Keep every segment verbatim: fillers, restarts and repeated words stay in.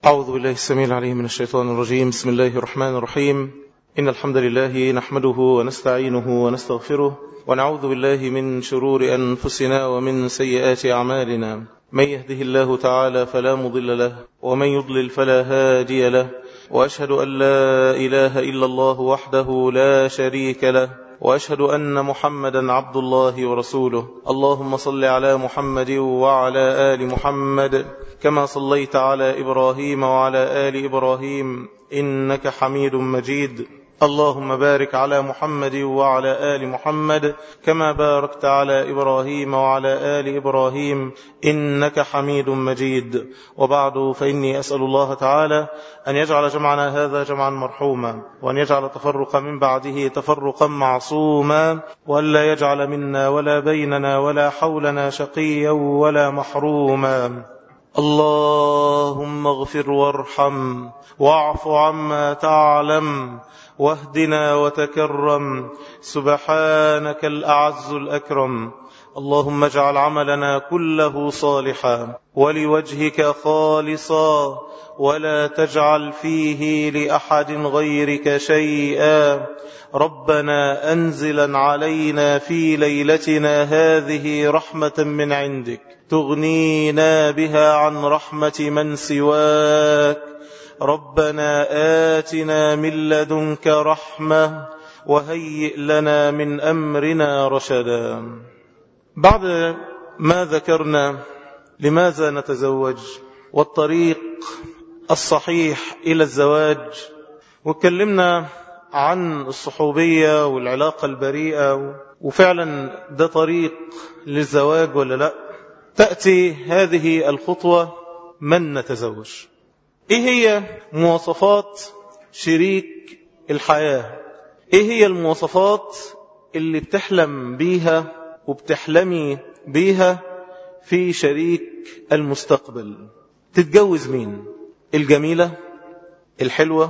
أعوذ بالله السميع العليم من الشيطان الرجيم. بسم الله الرحمن الرحيم. إن الحمد لله نحمده ونستعينه ونستغفره ونعوذ بالله من شرور أنفسنا ومن سيئات أعمالنا. من يهده الله تعالى فلا مضل له ومن يضلل فلا هادي له، وأشهد أن لا إله إلا الله وحده لا شريك له، وأشهد أن محمدا عبد الله ورسوله. اللهم صل على محمد وعلى آل محمد كما صليت على إبراهيم وعلى آل إبراهيم إنك حميد مجيد. اللهم بارك على محمد وعلى آل محمد كما باركت على إبراهيم وعلى آل إبراهيم إنك حميد مجيد. وبعد، فإني أسأل الله تعالى أن يجعل جمعنا هذا جمعا مرحوما، وأن يجعل تفرقا من بعده تفرقا معصوما، وأن لا يجعل منا ولا بيننا ولا حولنا شقيا ولا محروما. اللهم اغفر وارحم واعف عما تعلم واهدنا وتكرم، سبحانك الأعز الأكرم. اللهم اجعل عملنا كله صالحا ولوجهك خالصا، ولا تجعل فيه لأحد غيرك شيئا. ربنا أنزلا علينا في ليلتنا هذه رحمة من عندك تغنينا بها عن رحمة من سواك. ربنا آتنا من لدنك رحمة وهيئ لنا من أمرنا رشدا. بعد ما ذكرنا لماذا نتزوج والطريق الصحيح إلى الزواج، واتكلمنا عن الصحوبية والعلاقة البريئة، وفعلا ده طريق للزواج ولا لا، تأتي هذه الخطوة من نتزوج. ايه هي مواصفات شريك الحياة؟ ايه هي المواصفات اللي بتحلم بيها وبتحلمي بيها في شريك المستقبل؟ تتجوز مين؟ الجميلة، الحلوة،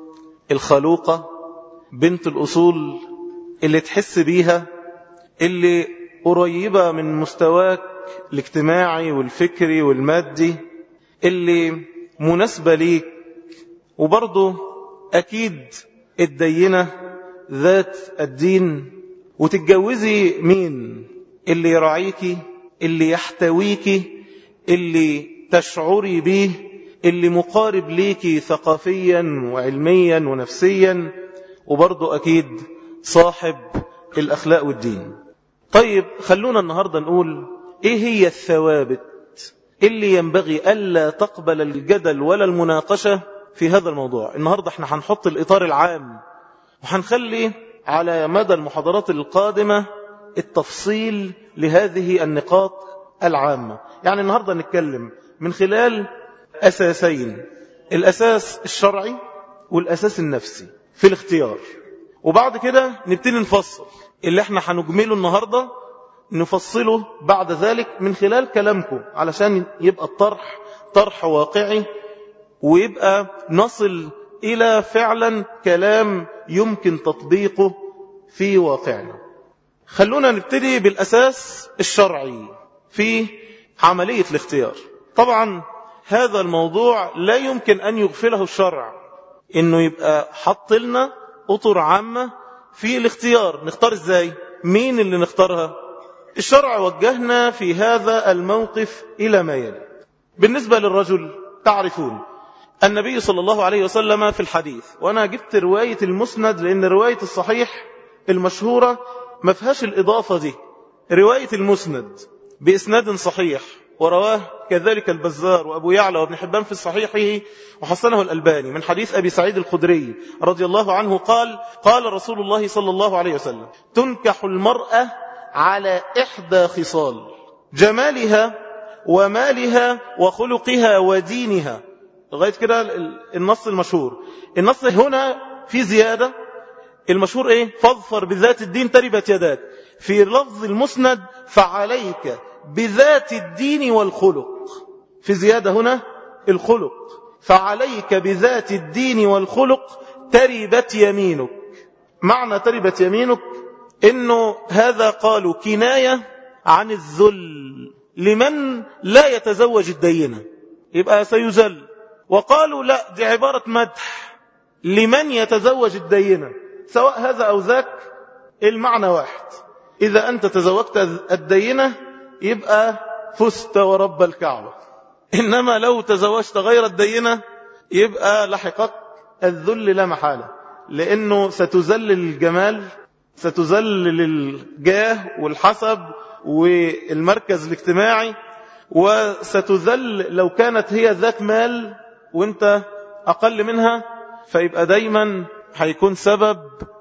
الخلوقة، بنت الأصول، اللي تحس بيها، اللي قريبة من مستواك الاجتماعي والفكري والمادي، اللي مناسبة ليك، وبرضه أكيد الدينة ذات الدين. وتتجوزي مين؟ اللي يراعيكي، اللي يحتويكي، اللي تشعري به، اللي مقارب ليكي ثقافيا وعلميا ونفسيا، وبرضه أكيد صاحب الأخلاق والدين. طيب، خلونا النهاردة نقول إيه هي الثوابت اللي ينبغي ألا تقبل الجدل ولا المناقشة في هذا الموضوع. النهاردة احنا هنحط الإطار العام، وهنخلي على مدى المحاضرات القادمة التفصيل لهذه النقاط العامة. يعني النهاردة نتكلم من خلال أساسين: الأساس الشرعي والأساس النفسي في الاختيار، وبعد كده نبتدي نفصل اللي احنا هنجمله النهاردة، نفصله بعد ذلك من خلال كلامكم، علشان يبقى الطرح طرح واقعي، ويبقى نصل إلى فعلا كلام يمكن تطبيقه في واقعنا. خلونا نبتدي بالأساس الشرعي في عملية الاختيار. طبعا هذا الموضوع لا يمكن أن يغفله الشرع، إنه يبقى حط لنا أطر عامة في الاختيار. نختار إزاي؟ مين اللي نختارها؟ الشرع وجهنا في هذا الموقف إلى ما يلي. بالنسبة للرجل، تعرفون النبي صلى الله عليه وسلم في الحديث، وأنا جبت رواية المسند لأن رواية الصحيح المشهورة ما فيهاش الإضافة دي. رواية المسند بإسناد صحيح، ورواه كذلك البزار وأبو يعلى وابن حبان في صحيحه، وحسنه الألباني، من حديث أبي سعيد الخدري رضي الله عنه قال: قال رسول الله صلى الله عليه وسلم: تنكح المرأة على إحدى خصال: جمالها ومالها وخلقها ودينها. لغاية كده النص المشهور. النص هنا في زيادة، المشهور ايه؟ فاظفر بذات الدين تربت يداك. في لفظ المسند: فعليك بذات الدين والخلق. في زيادة هنا الخلق: فعليك بذات الدين والخلق تربت يمينك. معنى تربت يمينك انه هذا قالوا كناية عن الذل لمن لا يتزوج الدينة، يبقى سيذل. وقالوا لا، دي عبارة مدح لمن يتزوج الدينة، سواء هذا أو ذاك المعنى واحد. إذا أنت تزوجت الدينة يبقى فزت ورب الكعبة، إنما لو تزوجت غير الدينة يبقى لحقك الذل لا محالة، لأنه ستذل الجمال، ستذل الجاه والحسب والمركز الاجتماعي، وستذل لو كانت هي ذات مال وانت أقل منها، فيبقى دايما هيكون سبب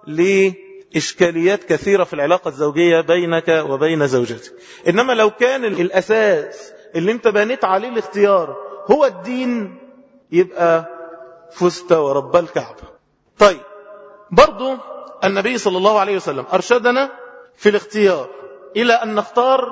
لإشكاليات كثيرة في العلاقة الزوجية بينك وبين زوجتك. إنما لو كان الأساس اللي انت بنيت عليه الاختيار هو الدين يبقى فزت ورب الكعبة. طيب، برضو النبي صلى الله عليه وسلم أرشدنا في الاختيار إلى أن نختار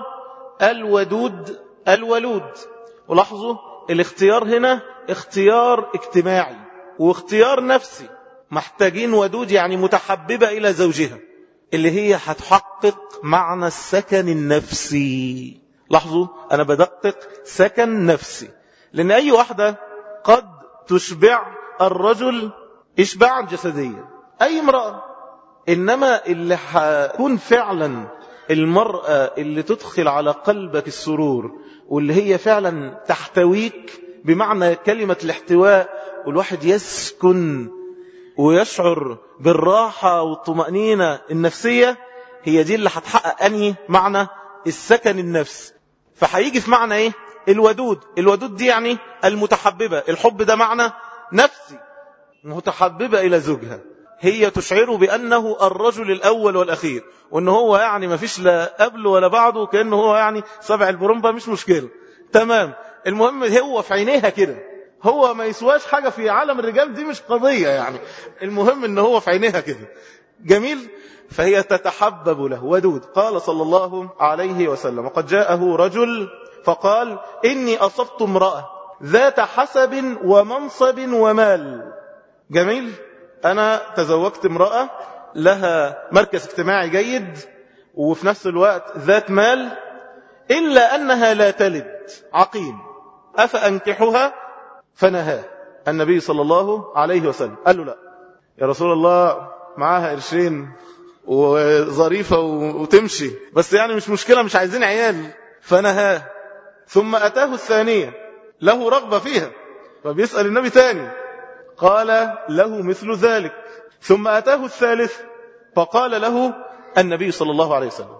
الودود الولود. ولاحظوا الاختيار هنا اختيار اجتماعي واختيار نفسي. محتاجين ودود يعني متحببة إلى زوجها، اللي هي هتحقق معنى السكن النفسي. لاحظوا أنا بدقق سكن نفسي، لأن أي واحدة قد تشبع الرجل إشباعا جسديا، أي امرأة، إنما اللي هتكون فعلا المرأة اللي تدخل على قلبك السرور، واللي هي فعلا تحتويك بمعنى كلمة الاحتواء، والواحد يسكن ويشعر بالراحة والطمأنينة النفسية، هي دي اللي هتحقق أنهي معنى السكن النفس. فهيجي في معنى ايه؟ الودود. الودود دي يعني المتحببة، الحب ده معنى نفسي، متحببة إلى زوجها، هي تشعره بأنه الرجل الأول والأخير، وأنه هو يعني ما فيش لا قبله ولا بعده، كأنه هو يعني سبع البرمبة، مش مشكلة، تمام. المهم هو في عينيها كده، هو ما يسواش حاجة في عالم الرجال، دي مش قضية يعني، المهم أنه هو في عينيها كده، جميل. فهي تتحبب له، ودود. قال صلى الله عليه وسلم: وقد جاءه رجل فقال: إني أصبت امرأة ذات حسب ومنصب ومال. جميل، أنا تزوجت امرأة لها مركز اجتماعي جيد وفي نفس الوقت ذات مال، إلا أنها لا تلد، عقيم، أفأنكحها؟ فنهاه النبي صلى الله عليه وسلم. قال له: لا يا رسول الله، معاها قرشين وظريفة وتمشي، بس يعني مش مشكلة، مش عايزين عيال. فنهاه. ثم أتاه الثانية، له رغبة فيها، فبيسأل النبي تاني، قال له مثل ذلك. ثم أتاه الثالث، فقال له النبي صلى الله عليه وسلم: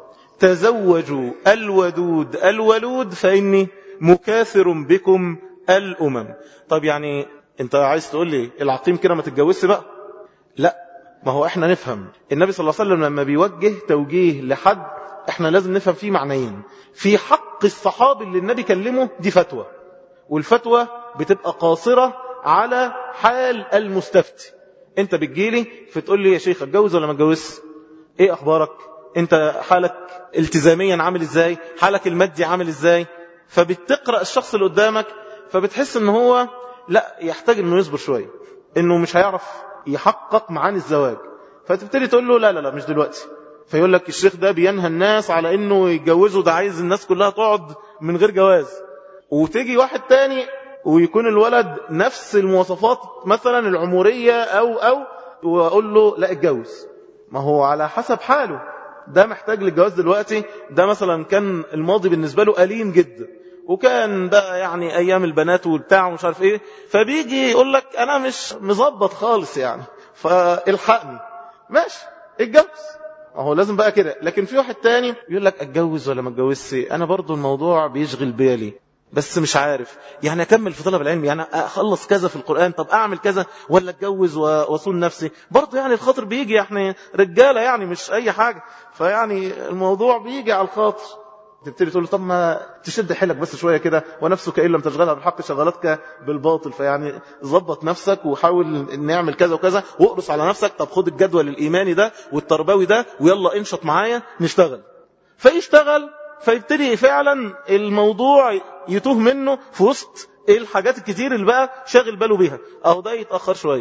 تزوجوا الودود الولود فإني مكاثر بكم الأمم. طب يعني انت عايز تقول لي العقيم كده ما تتجوزش بقى؟ لا، ما هو احنا نفهم النبي صلى الله عليه وسلم لما بيوجه توجيه لحد، احنا لازم نفهم فيه معنيين. في حق الصحابي اللي النبي كلمه دي فتوى، والفتوى بتبقى قاصرة على حال المستفتي. انت بتجيلي فتقول لي: يا شيخ اتجوز ولا ما اتجوزش؟ ايه اخبارك؟ انت حالك التزاميا عامل ازاي؟ حالك المادي عامل ازاي؟ فبتقرأ الشخص اللي قدامك، فبتحس ان هو لا، يحتاج انه يصبر شوية، انه مش هيعرف يحقق معاني الزواج. فتبتدي تقول له: لا لا لا مش دلوقتي. فيقول لك: الشيخ ده بينهى الناس على انه يتجوزوا، ده عايز الناس كلها تقعد من غير جواز. وتيجي واحد تاني ويكون الولد نفس المواصفات مثلا العمرية او او واقول له: لا اتجوز. ما هو على حسب حاله، ده محتاج للجواز دلوقتي، ده مثلا كان الماضي بالنسبة له أليم جدا، وكان بقى يعني ايام البنات والبتاع ومش عارف ايه، فبيجي يقول لك: انا مش مظبط خالص يعني، فالحقني. ماشي، اتجوز، اهو لازم بقى كده. لكن في واحد تاني يقول لك: اتجوز ولا ما اتجوزش؟ انا برضو الموضوع بيشغل بالي، بس مش عارف يعني اكمل في طلب العلم، يعني اخلص كذا في القرآن، طب اعمل كذا ولا اتجوز واصون نفسي؟ برضو يعني الخاطر بيجي، احنا رجالة يعني مش اي حاجة، فيعني الموضوع بيجي على الخاطر. تبتدي تقول له: طب ما تشد حيلك بس شوية كده، ونفسك إن لم تشغلها بالحق شغلتك بالباطل، فيعني ضبط نفسك وحاول نعمل كذا وكذا، واقرص على نفسك، طب خد الجدول الإيماني ده والتربوي ده ويلا انشط معايا نشتغل. فيشتغل، فيبتدي فعلا الموضوع يتوه منه في وسط الحاجات الكتير اللي بقى شاغل باله بيها، أو ده يتأخر شوية.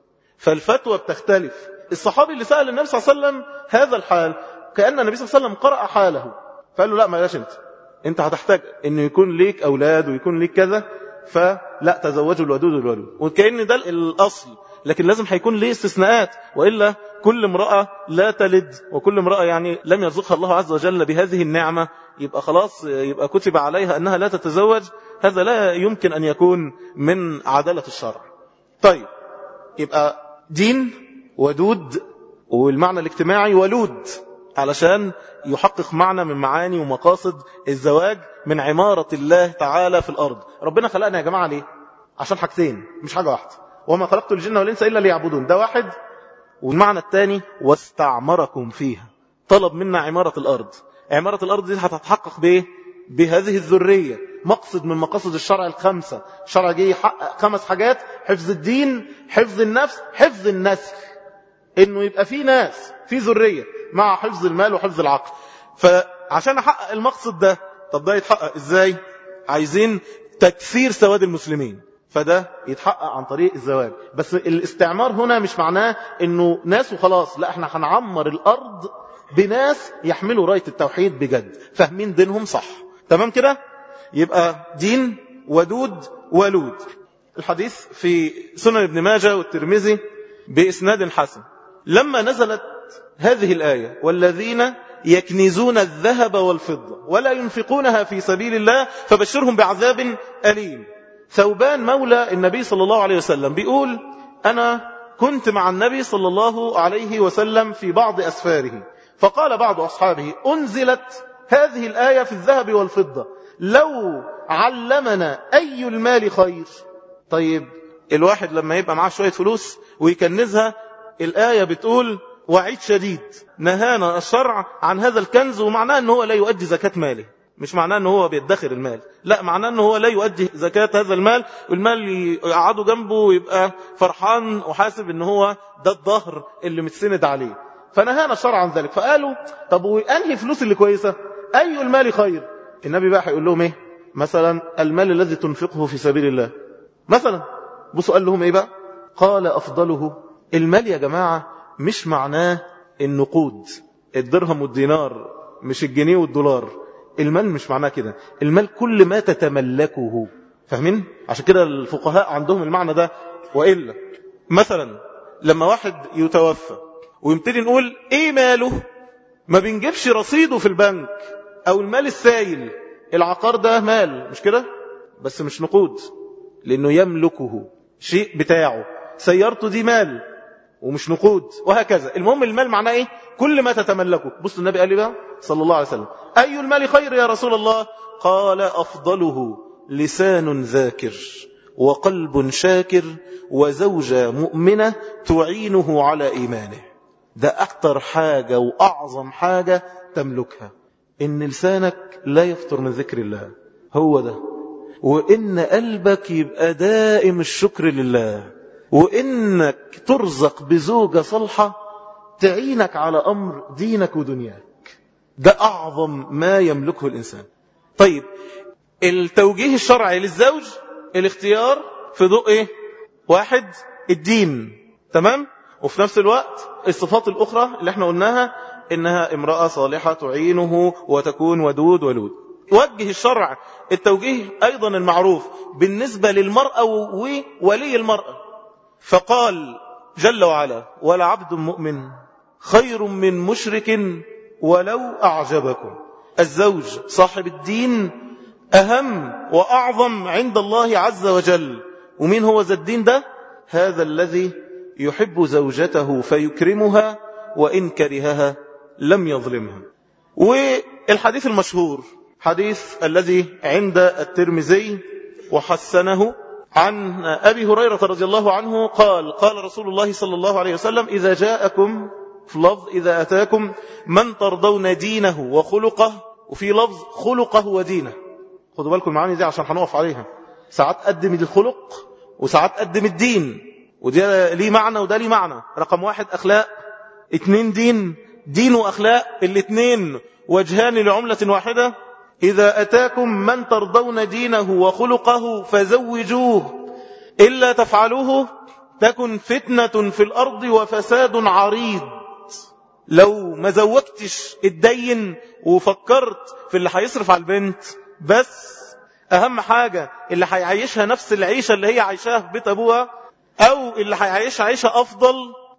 فالفتوى بتختلف. الصحابي اللي سأل النبي صلى الله عليه وسلم هذا الحال، كأن النبي صلى الله عليه وسلم قرأ حاله، فقال له: لا ما لاش انت انت هتحتاج انه يكون ليك اولاد ويكون ليك كذا، فلا تزوجوا الودود الولود، وكأن ده الأصل، لكن لازم هيكون ليه استثناءات، وإلا كل امرأة لا تلد وكل امرأة يعني لم يرزقها الله عز وجل بهذه النعمة يبقى خلاص يبقى كتب عليها أنها لا تتزوج، هذا لا يمكن أن يكون من عدالة الشرع. طيب يبقى دين ودود، والمعنى الاجتماعي ولود، علشان يحقق معنى من معاني ومقاصد الزواج من عمارة الله تعالى في الأرض. ربنا خلقنا يا جماعة ليه؟ عشان حاجتين مش حاجة واحدة، وما خلقت الجن والإنس إلا ليعبدون، ده واحد. والمعنى الثاني واستعمركم فيها، طلب منا عمارة الأرض. عمارة الأرض دي هتتحقق بإيه؟ بهذه الذرية، مقصد من مقاصد الشرع الخمسة. الشرع جه يحقق خمس حاجات: حفظ الدين، حفظ النفس، حفظ النسل، إنه يبقى في ناس في ذرية، مع حفظ المال وحفظ العقل. فعشان أحقق المقصد ده، طب ده يتحقق إزاي؟ عايزين تكثير سواد المسلمين، فده يتحقق عن طريق الزواج. بس الاستعمار هنا مش معناه انه ناس وخلاص، لا، احنا هنعمر الارض بناس يحملوا راية التوحيد بجد، فاهمين دينهم صح. تمام كده؟ يبقى دين ودود ولود. الحديث في سنن ابن ماجه والترمذي بإسناد حسن. لما نزلت هذه الآية: والذين يكنزون الذهب والفضة ولا ينفقونها في سبيل الله فبشرهم بعذاب أليم، ثوبان مولى النبي صلى الله عليه وسلم بيقول: أنا كنت مع النبي صلى الله عليه وسلم في بعض أسفاره، فقال بعض أصحابه: أنزلت هذه الآية في الذهب والفضة، لو علمنا أي المال خير. طيب الواحد لما يبقى معاه شوية فلوس ويكنزها، الآية بتقول وعيد شديد، نهانا الشرع عن هذا الكنز، ومعناه أنه هو لا يؤدي زكاة ماله، مش معناه أنه هو بيدخر المال، لا، معناه أنه هو لا يؤدي زكاة هذا المال، والمال يقعده جنبه ويبقى فرحان وحاسب أنه هو ده الظهر اللي متسند عليه. فنهانا الشرع عن ذلك. فقالوا: طب وأنهي فلوس اللي كويسة؟ أي المال خير؟ النبي بقى هيقول لهم إيه؟ مثلا المال الذي تنفقه في سبيل الله مثلا. بصوا قال لهم إيه بقى؟ قال: أفضله. المال يا جماعة مش معناه النقود، الدرهم والدينار، مش الجنيه والدولار. المال مش معناه كده، المال كل ما تتملكه. فاهمين؟ عشان كده الفقهاء عندهم المعنى ده. وإلا مثلا لما واحد يتوفى ويبتدي نقول ايه ماله، ما بنجيبش رصيده في البنك او المال السائل. العقار ده مال، مش كده؟ بس مش نقود، لانه يملكه، شيء بتاعه. سيارته دي مال ومش نقود، وهكذا. المهم المال معناه ايه؟ كل ما تتملكه. بص النبي قال لي بقى صلى الله عليه وسلم: اي المال خير يا رسول الله؟ قال: افضله لسان ذاكر وقلب شاكر وزوجة مؤمنة تعينه على ايمانه. ده اكتر حاجة واعظم حاجة تملكها، ان لسانك لا يفتر من ذكر الله، هو ده. وان قلبك يبقى دائم الشكر لله، وإنك ترزق بزوجة صالحة تعينك على أمر دينك ودنياك. ده أعظم ما يملكه الإنسان. طيب التوجيه الشرعي للزوج، الاختيار في ضوء إيه؟ واحد، الدين، تمام؟ وفي نفس الوقت الصفات الأخرى اللي احنا قلناها، إنها امرأة صالحة تعينه وتكون ودود ولود. وجه الشرع التوجيه أيضا المعروف بالنسبة للمرأة وولي المرأة، فقال جل وعلا: ولعبد مؤمن خير من مشرك ولو أعجبكم. الزوج صاحب الدين أهم وأعظم عند الله عز وجل. ومين هو ذا الدين ده؟ هذا الذي يحب زوجته فيكرمها وإن كرهها لم يظلمها. والحديث المشهور، حديث الذي عند الترمذي وحسنه، عن أبي هريرة رضي الله عنه قال: قال رسول الله صلى الله عليه وسلم: إذا جاءكم، في لفظ إذا أتاكم من ترضون دينه وخلقه، وفي لفظ خلقه ودينه. خدوا بالكم معاني دي عشان هنقف عليها. ساعات قدم الخلق وساعات قدم الدين، وده ليه معنى وده ليه معنى. رقم واحد أخلاق، اتنين دين. دين وأخلاق الاتنين وجهان لعملة واحدة. إذا أتاكم من ترضون دينه وخلقه فزوجوه، إلا تفعلوه تكن فتنة في الأرض وفساد عريض. لو ما زوجتش الدين وفكرت في اللي هيصرف على البنت بس، أهم حاجة اللي هيعيشها نفس العيشة اللي هي عايشاها في بيت أبوها، أو اللي هيعيشها عيشة أفضل،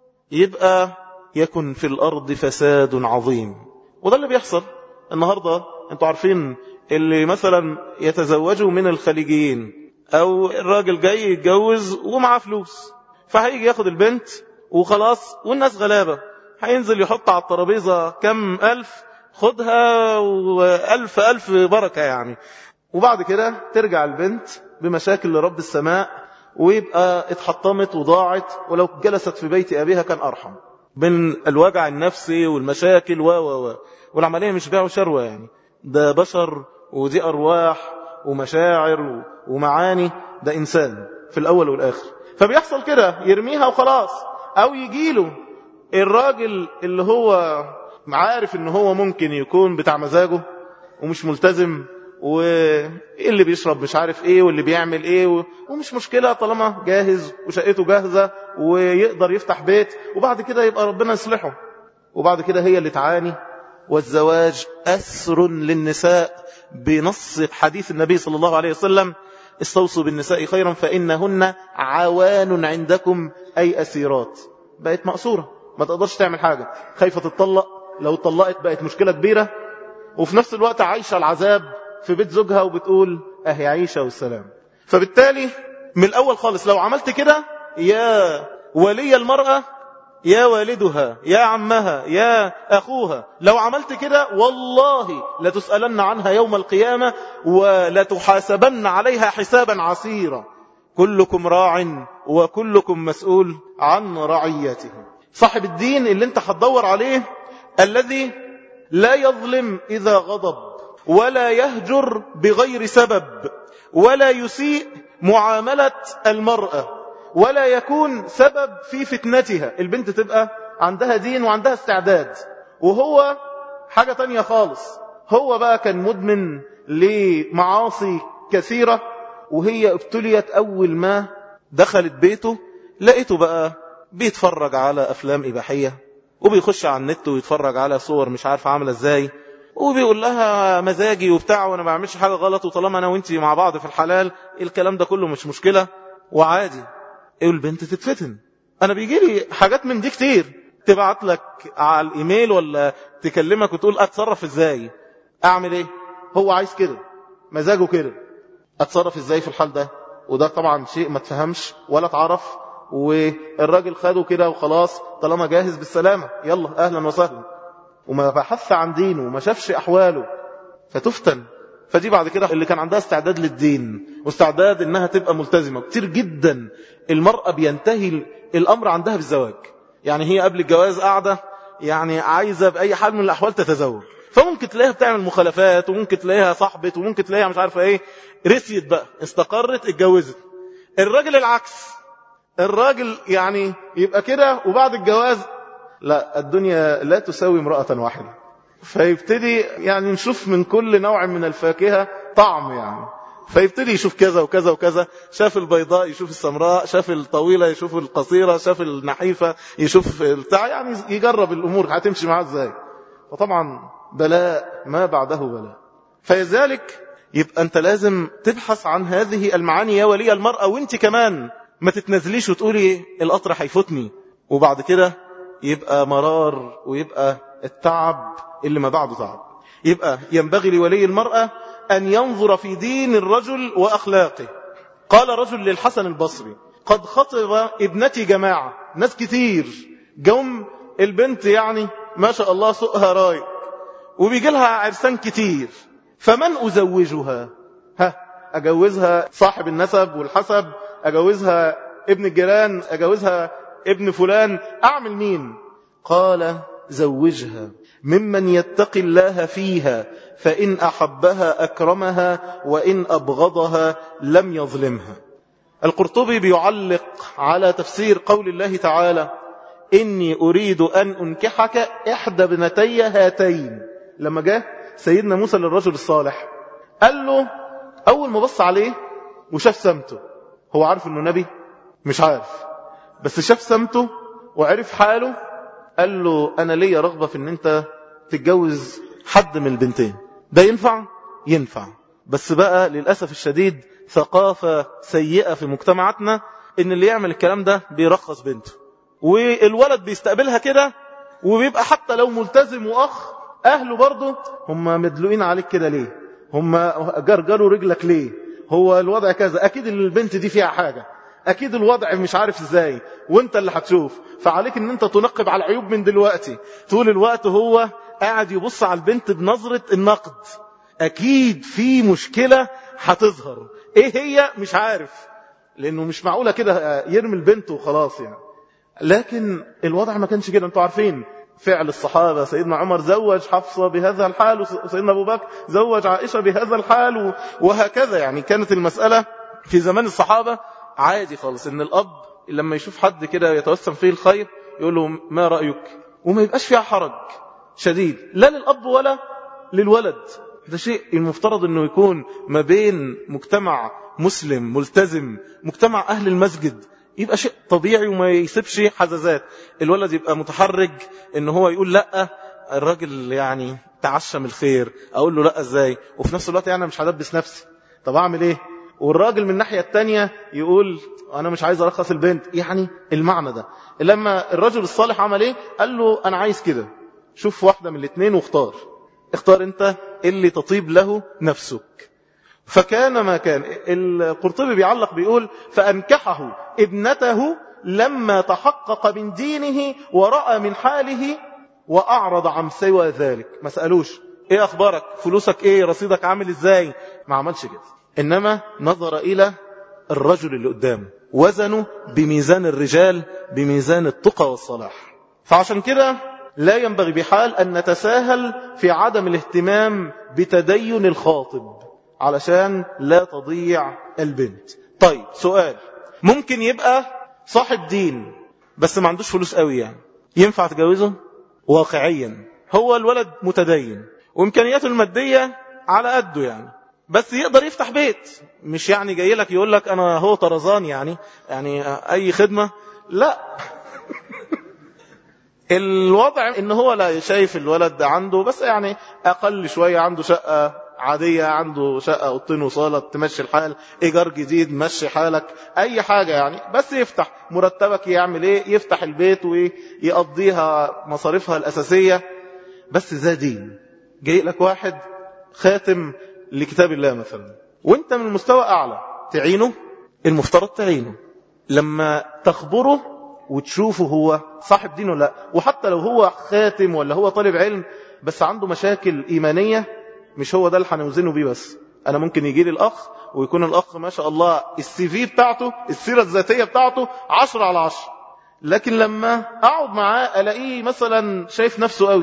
يبقى يكن في الأرض فساد عظيم. وده اللي بيحصل النهاردة. انتوا عارفين اللي مثلا يتزوجوا من الخليجيين، أو الراجل جاي يتجوز ومعاه فلوس، فهيجي ياخد البنت وخلاص، والناس غلابة، هينزل يحط على الترابيزة كم ألف، خدها وألف ألف بركة يعني. وبعد كده ترجع البنت بمشاكل لرب السماء، ويبقى اتحطمت وضاعت، ولو جلست في بيت أبيها كان أرحم من الوجع النفسي والمشاكل و و و والعملية مش بيع وشروة يعني، ده بشر ودي أرواح ومشاعر ومعاني، ده إنسان في الأول والآخر. فبيحصل كده، يرميها وخلاص. أو يجيله الراجل اللي هو عارف إن هو ممكن يكون بتاع مزاجه ومش ملتزم، واللي بيشرب مش عارف ايه، واللي بيعمل ايه، ومش مشكلة طالما جاهز وشقته جاهزة ويقدر يفتح بيت، وبعد كده يبقى ربنا يصلحه، وبعد كده هي اللي تعاني. والزواج أسر للنساء بنص حديث النبي صلى الله عليه وسلم: استوصوا بالنساء خيرا فإنهن عوان عندكم، أي أسيرات. بقت مأسورة، ما تقدرش تعمل حاجة، خايفة تتطلق، لو اتطلقت بقت مشكلة كبيرة، وفي نفس الوقت عايشة العذاب في بيت زوجها وبتقول أهي عيشة والسلام. فبالتالي من الأول خالص لو عملت كده، يا ولي المرأة، يا والدها، يا عمها، يا أخوها، لو عملت كده والله لتسألن عنها يوم القيامة ولتحاسبن عليها حسابا عسيرا. كلكم راع وكلكم مسؤول عن رعيته. صاحب الدين اللي انت هتدور عليه، الذي لا يظلم إذا غضب، ولا يهجر بغير سبب، ولا يسيء معاملة المرأة، ولا يكون سبب في فتنتها. البنت تبقى عندها دين وعندها استعداد، وهو حاجة تانية خالص. هو بقى كان مدمن لمعاصي كثيرة، وهي ابتليت أول ما دخلت بيته، لقيته بقى بيتفرج على أفلام إباحية، وبيخش على النت ويتفرج على صور مش عارفة عاملة ازاي، وبيقول لها مزاجي وبتاع وانا ما بعملش حاجة غلط، وطالما انا وانتي مع بعض في الحلال الكلام ده كله مش مشكلة وعادي. ايه البنت تتفتن. انا بيجي لي حاجات من دي كتير، تبعت لك على الايميل ولا تكلمك وتقول اتصرف ازاي، اعمل ايه، هو عايز كده، مزاجه كده، اتصرف ازاي في الحال ده. وده طبعا شيء ما تفهمش ولا تعرف، والراجل خده كده وخلاص، طالما جاهز بالسلامة يلا اهلا وسهلا، وما بحث عن دينه وما شافش احواله، فتفتن. فدي بعد كده اللي كان عندها استعداد للدين واستعداد انها تبقى ملتزمة. كتير جدا المرأة بينتهي الامر عندها بالزواج، يعني هي قبل الجواز قاعدة يعني عايزة بأي حال من الاحوال تتزوج، فممكن تلاقيها بتعمل مخالفات، وممكن تلاقيها صاحبت، وممكن تلاقيها مش عارفة ايه، رسيت بقى، استقرت، اتجوزت. الراجل العكس، الراجل يعني يبقى كده، وبعد الجواز لا، الدنيا لا تساوي امرأة واحدة، فيبتدي يعني نشوف من كل نوع من الفاكهة طعم يعني، فيبتدي يشوف كذا وكذا وكذا، شاف البيضاء يشوف السمراء، شاف الطويلة يشوف القصيرة، شاف النحيفة يشوف البتاع، يعني يجرب الأمور هتمشي معاه ازاي. وطبعا بلاء ما بعده بلاء. فلذلك يبقى أنت لازم تبحث عن هذه المعاني يا ولي المرأة، وانت كمان ما تتنزليش وتقولي القطر هيفوتني، وبعد كده يبقى مرار، ويبقى التعب اللي ما بعده تعب. يبقى ينبغي لولي المرأة أن ينظر في دين الرجل وأخلاقه. قال رجل للحسن البصري: قد خطب ابنتي جماعة، ناس كتير جم، البنت يعني ما شاء الله سوقها رايق، وبيجي لها عرسان كتير، فمن أزوجها؟ ها، أجوزها صاحب النسب والحسب، أجوزها ابن الجيران، أجوزها ابن فلان، أعمل مين؟ قال: زوجها ممن يتقي الله فيها، فإن أحبها أكرمها، وإن أبغضها لم يظلمها. القرطبي بيعلق على تفسير قول الله تعالى: إني أريد أن أنكحك إحدى ابنتي هاتين. لما جاء سيدنا موسى للرجل الصالح قال له، أول ما بص عليه وشاف سمته، هو عارف أنه نبي؟ مش عارف، بس شاف سمته وعرف حاله، قال له: أنا ليا رغبة في أن أنت تتجوز حد من البنتين. ده ينفع؟ ينفع، بس بقى للأسف الشديد ثقافة سيئة في مجتمعاتنا ان اللي يعمل الكلام ده بيرخص بنته، والولد بيستقبلها كده، وبيبقى حتى لو ملتزم وأخ أهله برضه هم مدلوقين عليك كده ليه، هم جرجروا رجلك ليه، هو الوضع كذا، أكيد البنت دي فيها حاجة، أكيد الوضع مش عارف إزاي، وانت اللي هتشوف. فعليك ان انت تنقب على العيوب من دلوقتي. طول الوقت هو قاعد يبص على البنت بنظرة النقد، أكيد في مشكلة هتظهر، ايه هي مش عارف، لأنه مش معقولة كده يرمي البنت وخلاص يعني. لكن الوضع ما كانش كده. انتوا عارفين فعل الصحابة، سيدنا عمر زوج حفصة بهذا الحال، وسيدنا أبو بكر زوج عائشة بهذا الحال، وهكذا. يعني كانت المسألة في زمان الصحابة عادي خالص ان الأب لما يشوف حد كده يتوسم فيه الخير يقول له ما رأيك، وما يبقاش فيها حرج شديد لا للأب ولا للولد. ده شيء المفترض انه يكون ما بين مجتمع مسلم ملتزم، مجتمع أهل المسجد، يبقى شيء طبيعي وما يسيبش حزازات. الولد يبقى متحرج ان هو يقول لا، الراجل يعني تعشم الخير، اقول له لا ازاي، وفي نفس الوقت يعني مش هدبس نفسي، طب اعمل ايه؟ والراجل من الناحية التانية يقول انا مش عايز ارخص البنت. يعني المعنى ده لما الرجل الصالح عمل ايه؟ قال له انا عايز كده، شوف واحدة من الاثنين واختار، اختار انت اللي تطيب له نفسك. فكان ما كان. القرطبي بيعلق بيقول فأنكحه ابنته لما تحقق من دينه ورأى من حاله وأعرض عن سوى ذلك. ما سألوش ايه اخبارك، فلوسك ايه، رصيدك عامل ازاي، ما عملش كده، انما نظر الى الرجل اللي قدامه، وزنه بميزان الرجال، بميزان التقى والصلاح. فعشان كده لا ينبغي بحال أن نتساهل في عدم الاهتمام بتدين الخاطب علشان لا تضيع البنت. طيب سؤال، ممكن يبقى صاحب دين بس ما عندوش فلوس قوي، يعني ينفع تجوزه؟ واقعيا هو الولد متدين وإمكانياته المادية على قده يعني، بس يقدر يفتح بيت، مش يعني جاي لك يقول لك أنا هو طرزان يعني يعني أي خدمة، لا. الوضع إن هو لا شايف الولد ده عنده بس يعني أقل شوية، عنده شقة عادية، عنده شقة اوضتين وصالة تمشي الحال، إيجار جديد مشي حالك، أي حاجة يعني، بس يفتح مرتبك يعمل إيه، يفتح البيت ويقضيها مصاريفها الأساسية، بس ذا دين. جاي لك واحد خاتم لكتاب الله مثلا، وانت من المستوى أعلى، تعينه، المفترض تعينه لما تخبره وتشوفه هو صاحب دين ولا لا. وحتى لو هو خاتم ولا هو طالب علم بس عنده مشاكل إيمانية، مش هو ده اللي هنوزنه بيه. بس أنا ممكن يجي لي الأخ ويكون الأخ ما شاء الله السي في بتاعته، السيرة الذاتية بتاعته عشرة على عشرة، لكن لما أقعد معاه ألاقيه مثلا شايف نفسه قوي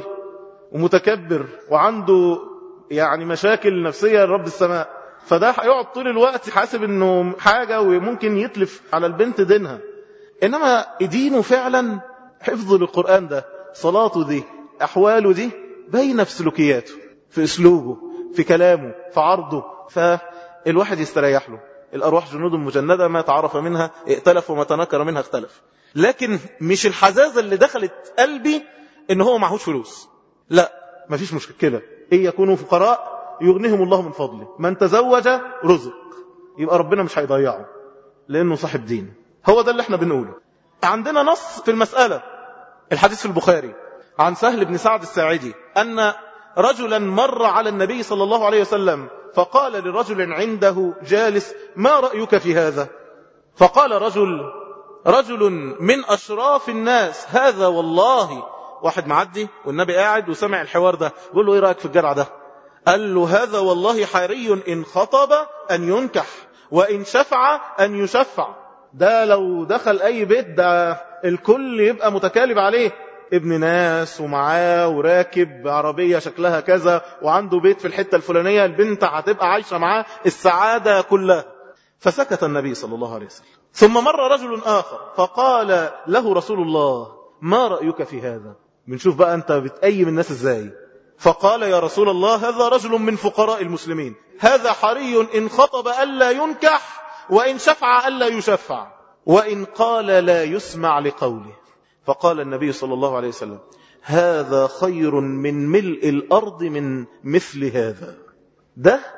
ومتكبر وعنده يعني مشاكل نفسية لرب السماء، فده هيقعد طول الوقت حاسب انه حاجة وممكن يتلف على البنت دينها. انما دينه فعلا حفظ للقرآن ده، صلاته دي، احواله دي، باينه في سلوكياته، في اسلوبه، في كلامه، في عرضه، فالواحد يستريح له. الارواح جنود مجندة، ما تعرف منها ائتلف وما تنكر منها اختلف. لكن مش الحزازة اللي دخلت قلبي ان هو معهوش فلوس، لا، مفيش مشكلة، إن يكونوا فقراء يغنيهم الله من فضله، من تزوج رزق، يبقى ربنا مش هيضيعه لأنه صاحب دين. هو ده اللي احنا بنقوله. عندنا نص في المسألة، الحديث في البخاري عن سهل بن سعد الساعدي أن رجلا مر على النبي صلى الله عليه وسلم فقال لرجل عنده جالس ما رأيك في هذا؟ فقال رجل رجل من أشراف الناس هذا والله. واحد معدي والنبي قاعد وسمع الحوار ده، يقول له ايه رأيك في الجرع ده؟ قال له هذا والله حري إن خطب أن ينكح وإن شفع أن يشفع. ده لو دخل أي بيت ده الكل يبقى متكالب عليه، ابن ناس ومعاه وراكب عربية شكلها كذا وعنده بيت في الحتة الفلانية، البنت هتبقى عايشة معاه السعادة كلها. فسكت النبي صلى الله عليه وسلم. ثم مر رجل آخر فقال له رسول الله ما رأيك في هذا؟ بنشوف بقى أنت بتقيم الناس إزاي. فقال يا رسول الله هذا رجل من فقراء المسلمين، هذا حري إن خطب ألا ينكح وإن شفع ألا يشفع وإن قال لا يسمع لقوله. فقال النبي صلى الله عليه وسلم هذا خير من ملء الأرض من مثل هذا. ده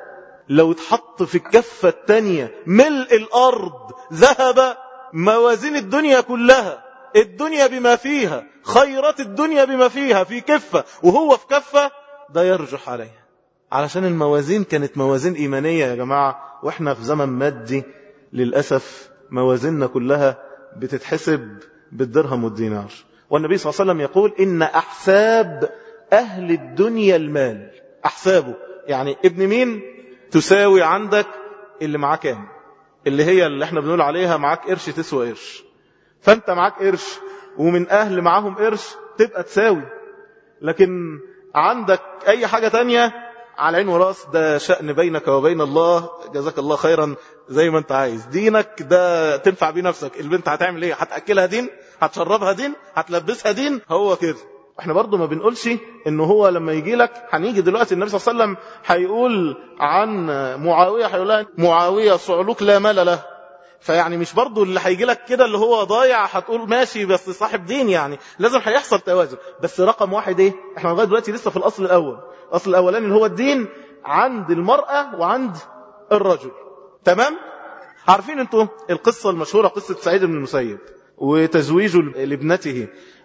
لو اتحط في الكفة التانية ملء الأرض ذهب، موازين الدنيا كلها، الدنيا بما فيها، خيرات الدنيا بما فيها في كفة وهو في كفة، ده يرجح عليه. علشان الموازين كانت موازين إيمانية يا جماعة، وإحنا في زمن مادي للأسف موازيننا كلها بتتحسب بالدرهم والدينار. والنبي صلى الله عليه وسلم يقول إن أحساب أهل الدنيا المال. أحسابه يعني ابن مين تساوي عندك اللي معاه كام، اللي هي اللي احنا بنقول عليها معاك قرش تسوى قرش. فانت معاك قرش ومن أهل معاهم قرش تبقى تساوي. لكن عندك أي حاجة تانية على عين وراس، ده شأن بينك وبين الله، جزاك الله خيرا زي ما انت عايز. دينك ده تنفع بيه نفسك. البنت هتعمل ايه؟ هتأكلها دين، هتشربها دين، هتلبسها دين. هو كده. احنا برضو ما بنقولش انه هو لما يجي لك، هنيجي دلوقتي النبي صلى الله عليه وسلم هيقول عن معاوية، هيقول لها معاوية صعلوك لا مال له. فيعني مش برضو اللي هيجي لك كده اللي هو ضايع هتقول ماشي بس صاحب دين، يعني لازم هيحصل توازن. بس رقم واحد ايه؟ احنا لغايه دلوقتي لسه في الاصل الاول. الاصل الاولاني اللي هو الدين عند المرأة وعند الرجل. تمام؟ عارفين انتوا القصة المشهورة، قصة سعيد بن المسيب وتزويجه لابنته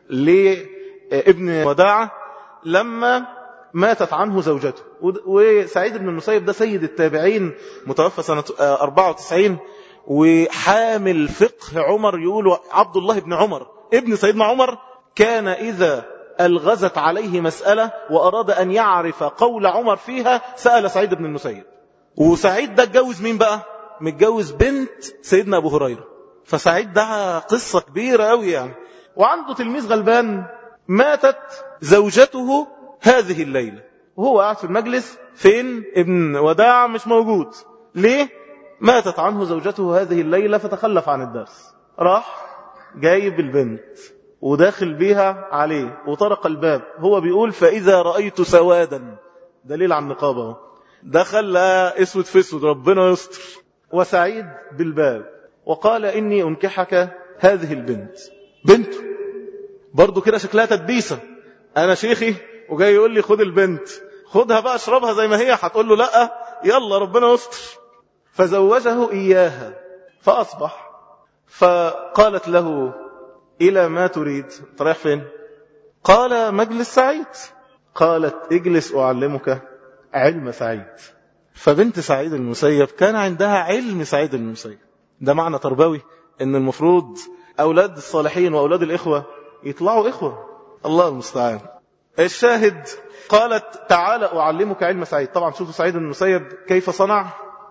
لابن وداعة لما ماتت عنه زوجته. وسعيد بن المسيب ده سيد التابعين، متوفى سنة أربعة وتسعين، وحامل فقه عمر. يقول عبد الله بن عمر ابن سيدنا عمر كان إذا ألغزت عليه مسألة وأراد أن يعرف قول عمر فيها سأل سعيد بن المسيب. وسعيد ده اتجوز مين بقى؟ متجوز بنت سيدنا أبو هريرة. فسعيد ده قصة كبيرة قوي يعني. وعنده تلميذ غلبان، ماتت زوجته هذه الليلة وهو قاعد في المجلس. فين ابن وداع؟ مش موجود. ليه؟ ماتت عنه زوجته هذه الليلة فتخلف عن الدرس. راح جايب البنت وداخل بيها عليه وطرق الباب. هو بيقول فإذا رأيت سوادا، دليل عن نقابه، دخل لا اسود في اسود، ربنا يستر. وسعيد بالباب وقال إني أنكحك هذه البنت. بنته برضو كده شكلها تدبيسة. أنا شيخي وجاي يقول لي خد البنت، خدها بقى اشربها زي ما هي. هتقول له لا، يلا ربنا يستر. فزوجه إياها فأصبح. فقالت له إلى ما تريد؟ تريح فين؟ قال مجلس سعيد. قالت اجلس أعلمك علم سعيد. فبنت سعيد المسيب كان عندها علم سعيد المسيب. ده معنى تربوي، ان المفروض أولاد الصالحين وأولاد الإخوة يطلعوا إخوة. الله المستعان. الشاهد قالت تعالى أعلمك علم سعيد. طبعا شوفوا سعيد المسيب كيف صنع.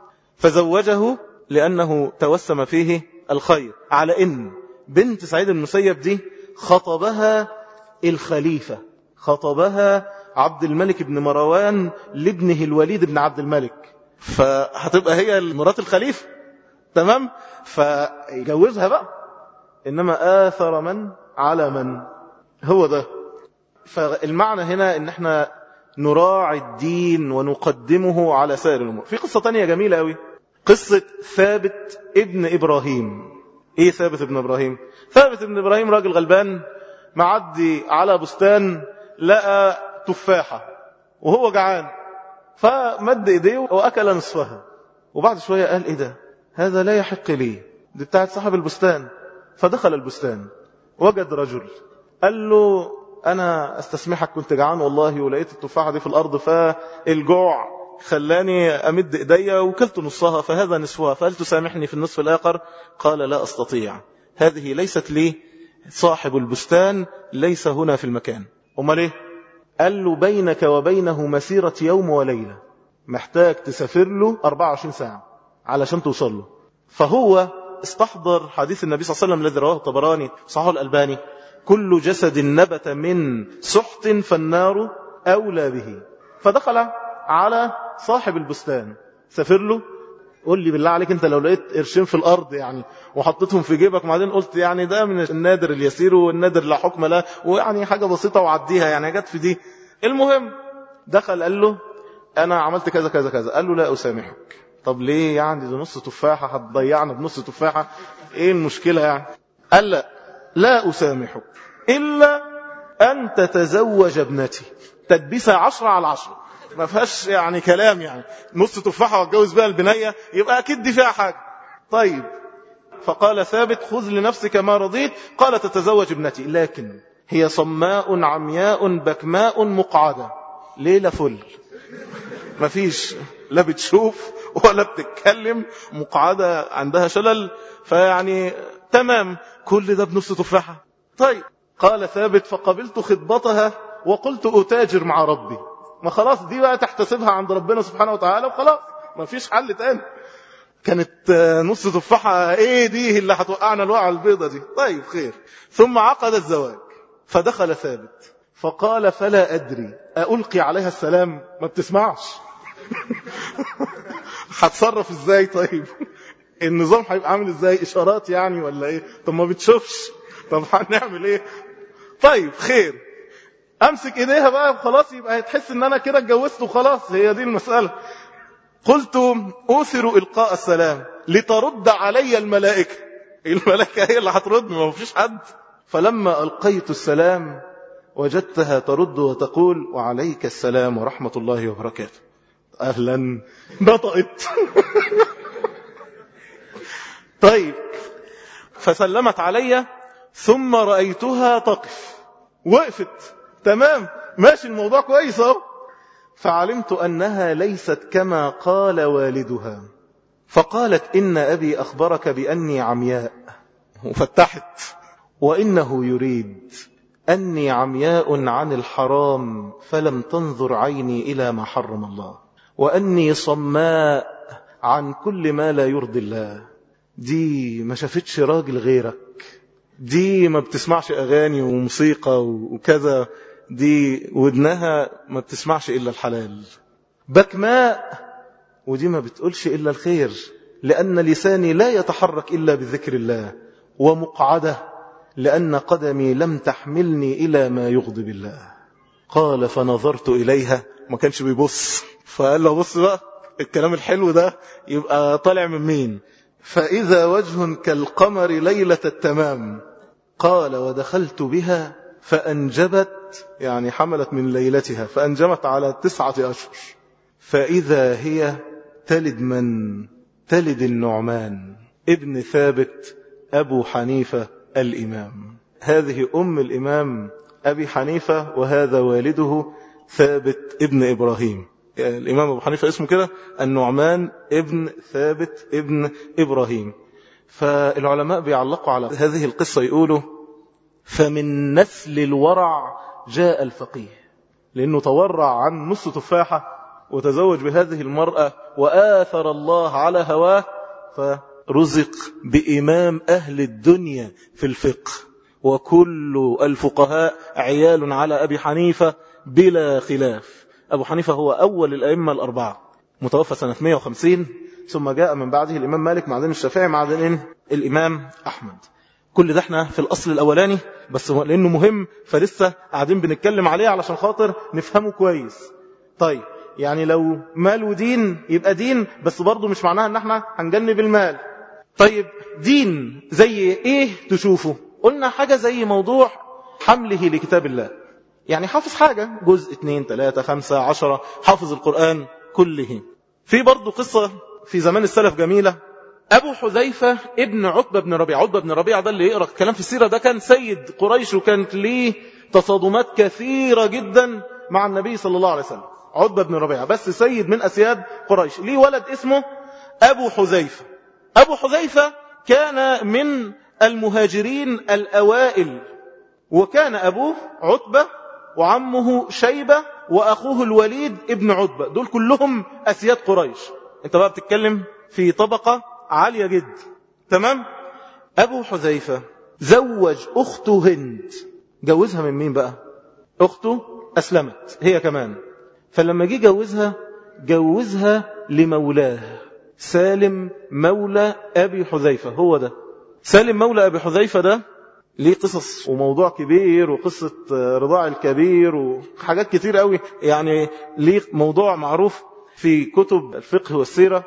فزوجه لأنه توسم فيه الخير، على إن بنت سعيد المسيب دي خطبها الخليفة، خطبها عبد الملك بن مروان لابنه الوليد بن عبد الملك، فهتبقى هي مرات الخليفة. تمام؟ فيجوزها بقى. إنما آثر من على من، هو ده. فالمعنى هنا إن احنا نراعي الدين ونقدمه على سائر الأمور. في قصة تانية جميلة قوي، قصة ثابت ابن إبراهيم. ايه ثابت ابن إبراهيم؟ ثابت ابن إبراهيم راجل غلبان معدي على بستان، لقى تفاحة وهو جعان، فمد ايديه وأكل نصفها. وبعد شوية قال ايه ده؟ هذا لا يحق لي، دي بتاعت صاحب البستان. فدخل البستان وجد رجل، قال له أنا استسمحك، كنت جعان والله ولقيت التفاحة دي في الأرض، فالجوع خلاني أمد إيدي وكلت نصها، فهذا نصفها، فهل تسامحني في النصف الآخر؟ قال لا أستطيع، هذه ليست لي، صاحب البستان ليس هنا في المكان. أمال إيه؟ قال له بينك وبينه مسيرة يوم وليلة، محتاج تسافر له أربعة وعشرين ساعة علشان توصل له. فهو استحضر حديث النبي صلى الله عليه وسلم الذي رواه الطبراني صحيح الألباني: كل جسد نبت من سحت فالنار أولى به. فدخل على صاحب البستان، سافر له. قول لي بالله عليك، انت لو لقيت قرشين في الأرض يعني وحطيتهم في جيبك وبعدين قلت يعني ده من النادر اليسير والنادر لا حكم له، ويعني حاجة بسيطة وعديها، يعني جت في دي. المهم دخل قال له أنا عملت كذا كذا كذا. قال له لا أسامحك. طب ليه يعني؟ ده نص تفاحة، هتضيعنا بنص تفاحة، ايه المشكلة يعني؟ قال لا لا أسامحك إلا أن تتزوج ابنتي. تدبيسها عشرة على عشرة. ما فيهاش يعني كلام، يعني نص تفاحة واتجوز بها البنية يبقى أكيد دي فيها حاجة. طيب، فقال ثابت خذ لنفسك ما رضيت. قال تتزوج ابنتي، لكن هي صماء عمياء بكماء مقعدة، ليلة فل، ما فيش لا بتشوف ولا بتتكلم، مقعدة عندها شلل، فيعني تمام، كل ده بنص تفاحة. طيب، قال ثابت فقبلت خطبتها وقلت أتاجر مع ربي. ما خلاص دي بقى تحتسبها عند ربنا سبحانه وتعالى وخلاص، ما فيش حل تاني. كانت نص تفاحة ايه دي اللي هتوقعنا الوقعة البيضة دي؟ طيب خير. ثم عقد الزواج، فدخل ثابت فقال فلا أدري ألقي عليها السلام. ما بتسمعش هتصرف ازاي؟ طيب النظام هيبقى عامل ازاي؟ اشارات يعني ولا ايه؟ طب ما بتشوفش، طب هنعمل ايه؟ طيب خير، امسك ايديها بقى خلاص، يبقى هتحس ان انا كده اتجوزت وخلاص، هي دي المسألة. قلت أوثر إلقاء السلام لترد علي الملائكة. الملائكة هي اللي هترد، ما فيش حد. فلما ألقيت السلام وجدتها ترد وتقول وعليك السلام ورحمة الله وبركاته. أهلا، نطقت. طيب، فسلمت علي ثم رأيتها تقف، وقفت تمام، ماشي الموضوع كويس اهو. فعلمت أنها ليست كما قال والدها، فقالت إن أبي أخبرك بأني عمياء، وفتحت، وإنه يريد أني عمياء عن الحرام فلم تنظر عيني إلى ما حرم الله، وأني صماء عن كل ما لا يرضي الله. دي ما شافتش راجل غيرك، دي ما بتسمعش أغاني وموسيقى وكذا، دي ودنها ما بتسمعش إلا الحلال. بكماء، ودي ما بتقولش إلا الخير، لأن لساني لا يتحرك إلا بذكر الله. ومقعدة، لأن قدمي لم تحملني إلى ما يغضب الله. قال فنظرت إليها، ما كانش بيبص، فقال له بص بقى الكلام الحلو ده يبقى طالع من مين؟ فإذا وجه كالقمر ليلة التمام. قال ودخلت بها فأنجبت، يعني حملت من ليلتها، فأنجبت على تسعة أشهر. فإذا هي تلد من؟ تلد النعمان ابن ثابت أبو حنيفة الإمام. هذه أم الإمام أبي حنيفة، وهذا والده ثابت ابن إبراهيم. يعني الإمام أبو حنيفة اسمه كده النعمان ابن ثابت ابن إبراهيم. فالعلماء بيعلقوا على هذه القصة يقولوا فمن نسل الورع جاء الفقيه، لأنه تورع عن نص تفاحة وتزوج بهذه المرأة وآثر الله على هواه، فرزق بإمام أهل الدنيا في الفقه. وكل الفقهاء عيال على أبي حنيفة بلا خلاف. أبو حنيفة هو أول الأئمة الأربعة، متوفى سنة مئة وخمسين، ثم جاء من بعده الإمام مالك، بعدين الشافعي، بعدين الإمام أحمد. كل ده احنا في الأصل الأولاني بس لأنه مهم فلسه قاعدين بنتكلم عليه علشان خاطر نفهمه كويس. طيب، يعني لو مال ودين يبقى دين، بس برضه مش معناها ان احنا هنجنب المال. طيب دين زي ايه تشوفه؟ قلنا حاجة زي موضوع حمله لكتاب الله، يعني حافظ حاجة جزء اتنين تلاتة خمسة عشرة، حافظ القرآن كله. في برضه قصة في زمان السلف جميلة. أبو حذيفة ابن عتبة بن ربيعة، عتبة بن ربيعة ده اللي يقرأ الكلام في السيرة ده كان سيد قريش، وكانت ليه تصادمات كثيرة جدا مع النبي صلى الله عليه وسلم. عتبة بن ربيعة بس سيد من أسياد قريش، ليه ولد اسمه أبو حذيفة. أبو حذيفة كان من المهاجرين الأوائل، وكان أبوه عتبة وعمه شيبة وأخوه الوليد ابن عتبة، دول كلهم أسياد قريش. انت بقى بتتكلم في طبقة عالية جدا، تمام؟ أبو حذيفة زوج أخته هند. جوزها من مين بقى؟ أخته أسلمت هي كمان، فلما جي جوزها جوزها لمولاه سالم مولى أبي حذيفة. هو ده سالم مولى أبي حذيفة، ده ليه قصص وموضوع كبير، وقصة رضاع الكبير وحاجات كتير قوي، يعني ليه موضوع معروف في كتب الفقه والسيرة.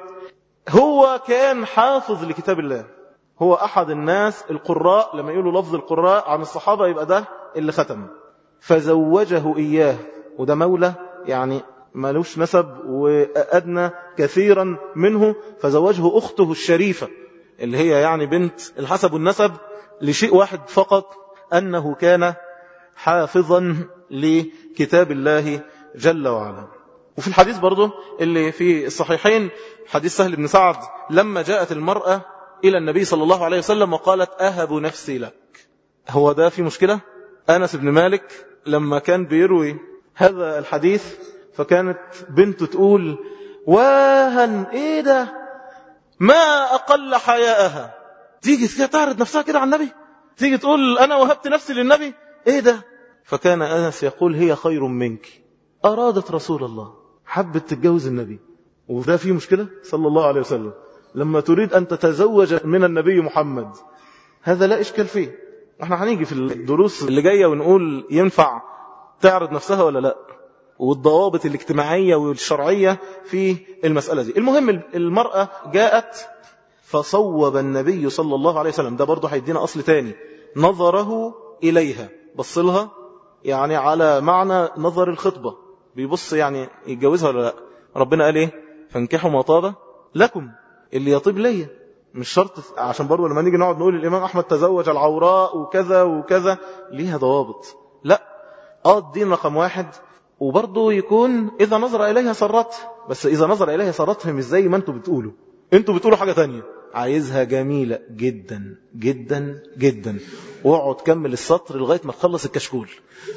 هو كان حافظ لكتاب الله، هو أحد الناس القراء، لما يقولوا لفظ القراء عن الصحابة يبقى ده اللي ختم. فزوجه إياه، وده مولى يعني مالوش نسب وأدنى كثيرا منه، فزوجه أخته الشريفة اللي هي يعني بنت الحسب والنسب لشيء واحد فقط، أنه كان حافظا لكتاب الله جل وعلا. وفي الحديث برضه اللي في الصحيحين حديث سهل بن سعد لما جاءت المرأة إلى النبي صلى الله عليه وسلم وقالت أهب نفسي لك. هو ده في مشكلة؟ أنس بن مالك لما كان بيروي هذا الحديث فكانت بنته تقول واهن إيه ده، ما أقل حياءها، تيجي كده تعرض نفسها كده على النبي، تيجي تقول أنا وهبت نفسي للنبي، إيه ده؟ فكان أنس يقول هي خير منك، أرادت رسول الله، حبت تتجوز النبي. وده فيه مشكلة صلى الله عليه وسلم لما تريد أن تتزوج من النبي محمد، هذا لا إشكال فيه. احنا هنيجي في الدروس اللي جاية ونقول ينفع تعرض نفسها ولا لا، والضوابط الاجتماعية والشرعية في المسألة دي. المهم المرأة جاءت فصوب النبي صلى الله عليه وسلم، ده برضو هيدينا أصل تاني، نظره إليها، بصلها يعني على معنى نظر الخطبة، بيبص يعني يتجوزها ولا لا. ربنا قال ايه؟ فانكحوا ما طاب لكم، اللي يطيب ليا، مش شرط عشان برضو لما نيجي نقعد نقول الإمام أحمد تزوج العوراء وكذا وكذا، ليها ضوابط. لا، اه الدين رقم واحد، وبرضو يكون إذا نظر إليها سرته، بس إذا نظر إليها سرته مش زي ما انتوا بتقولوا، انتوا بتقولوا حاجة تانية، عايزها جميلة جدا جدا جدا، واقعد كمل السطر لغاية ما تخلص الكشكول.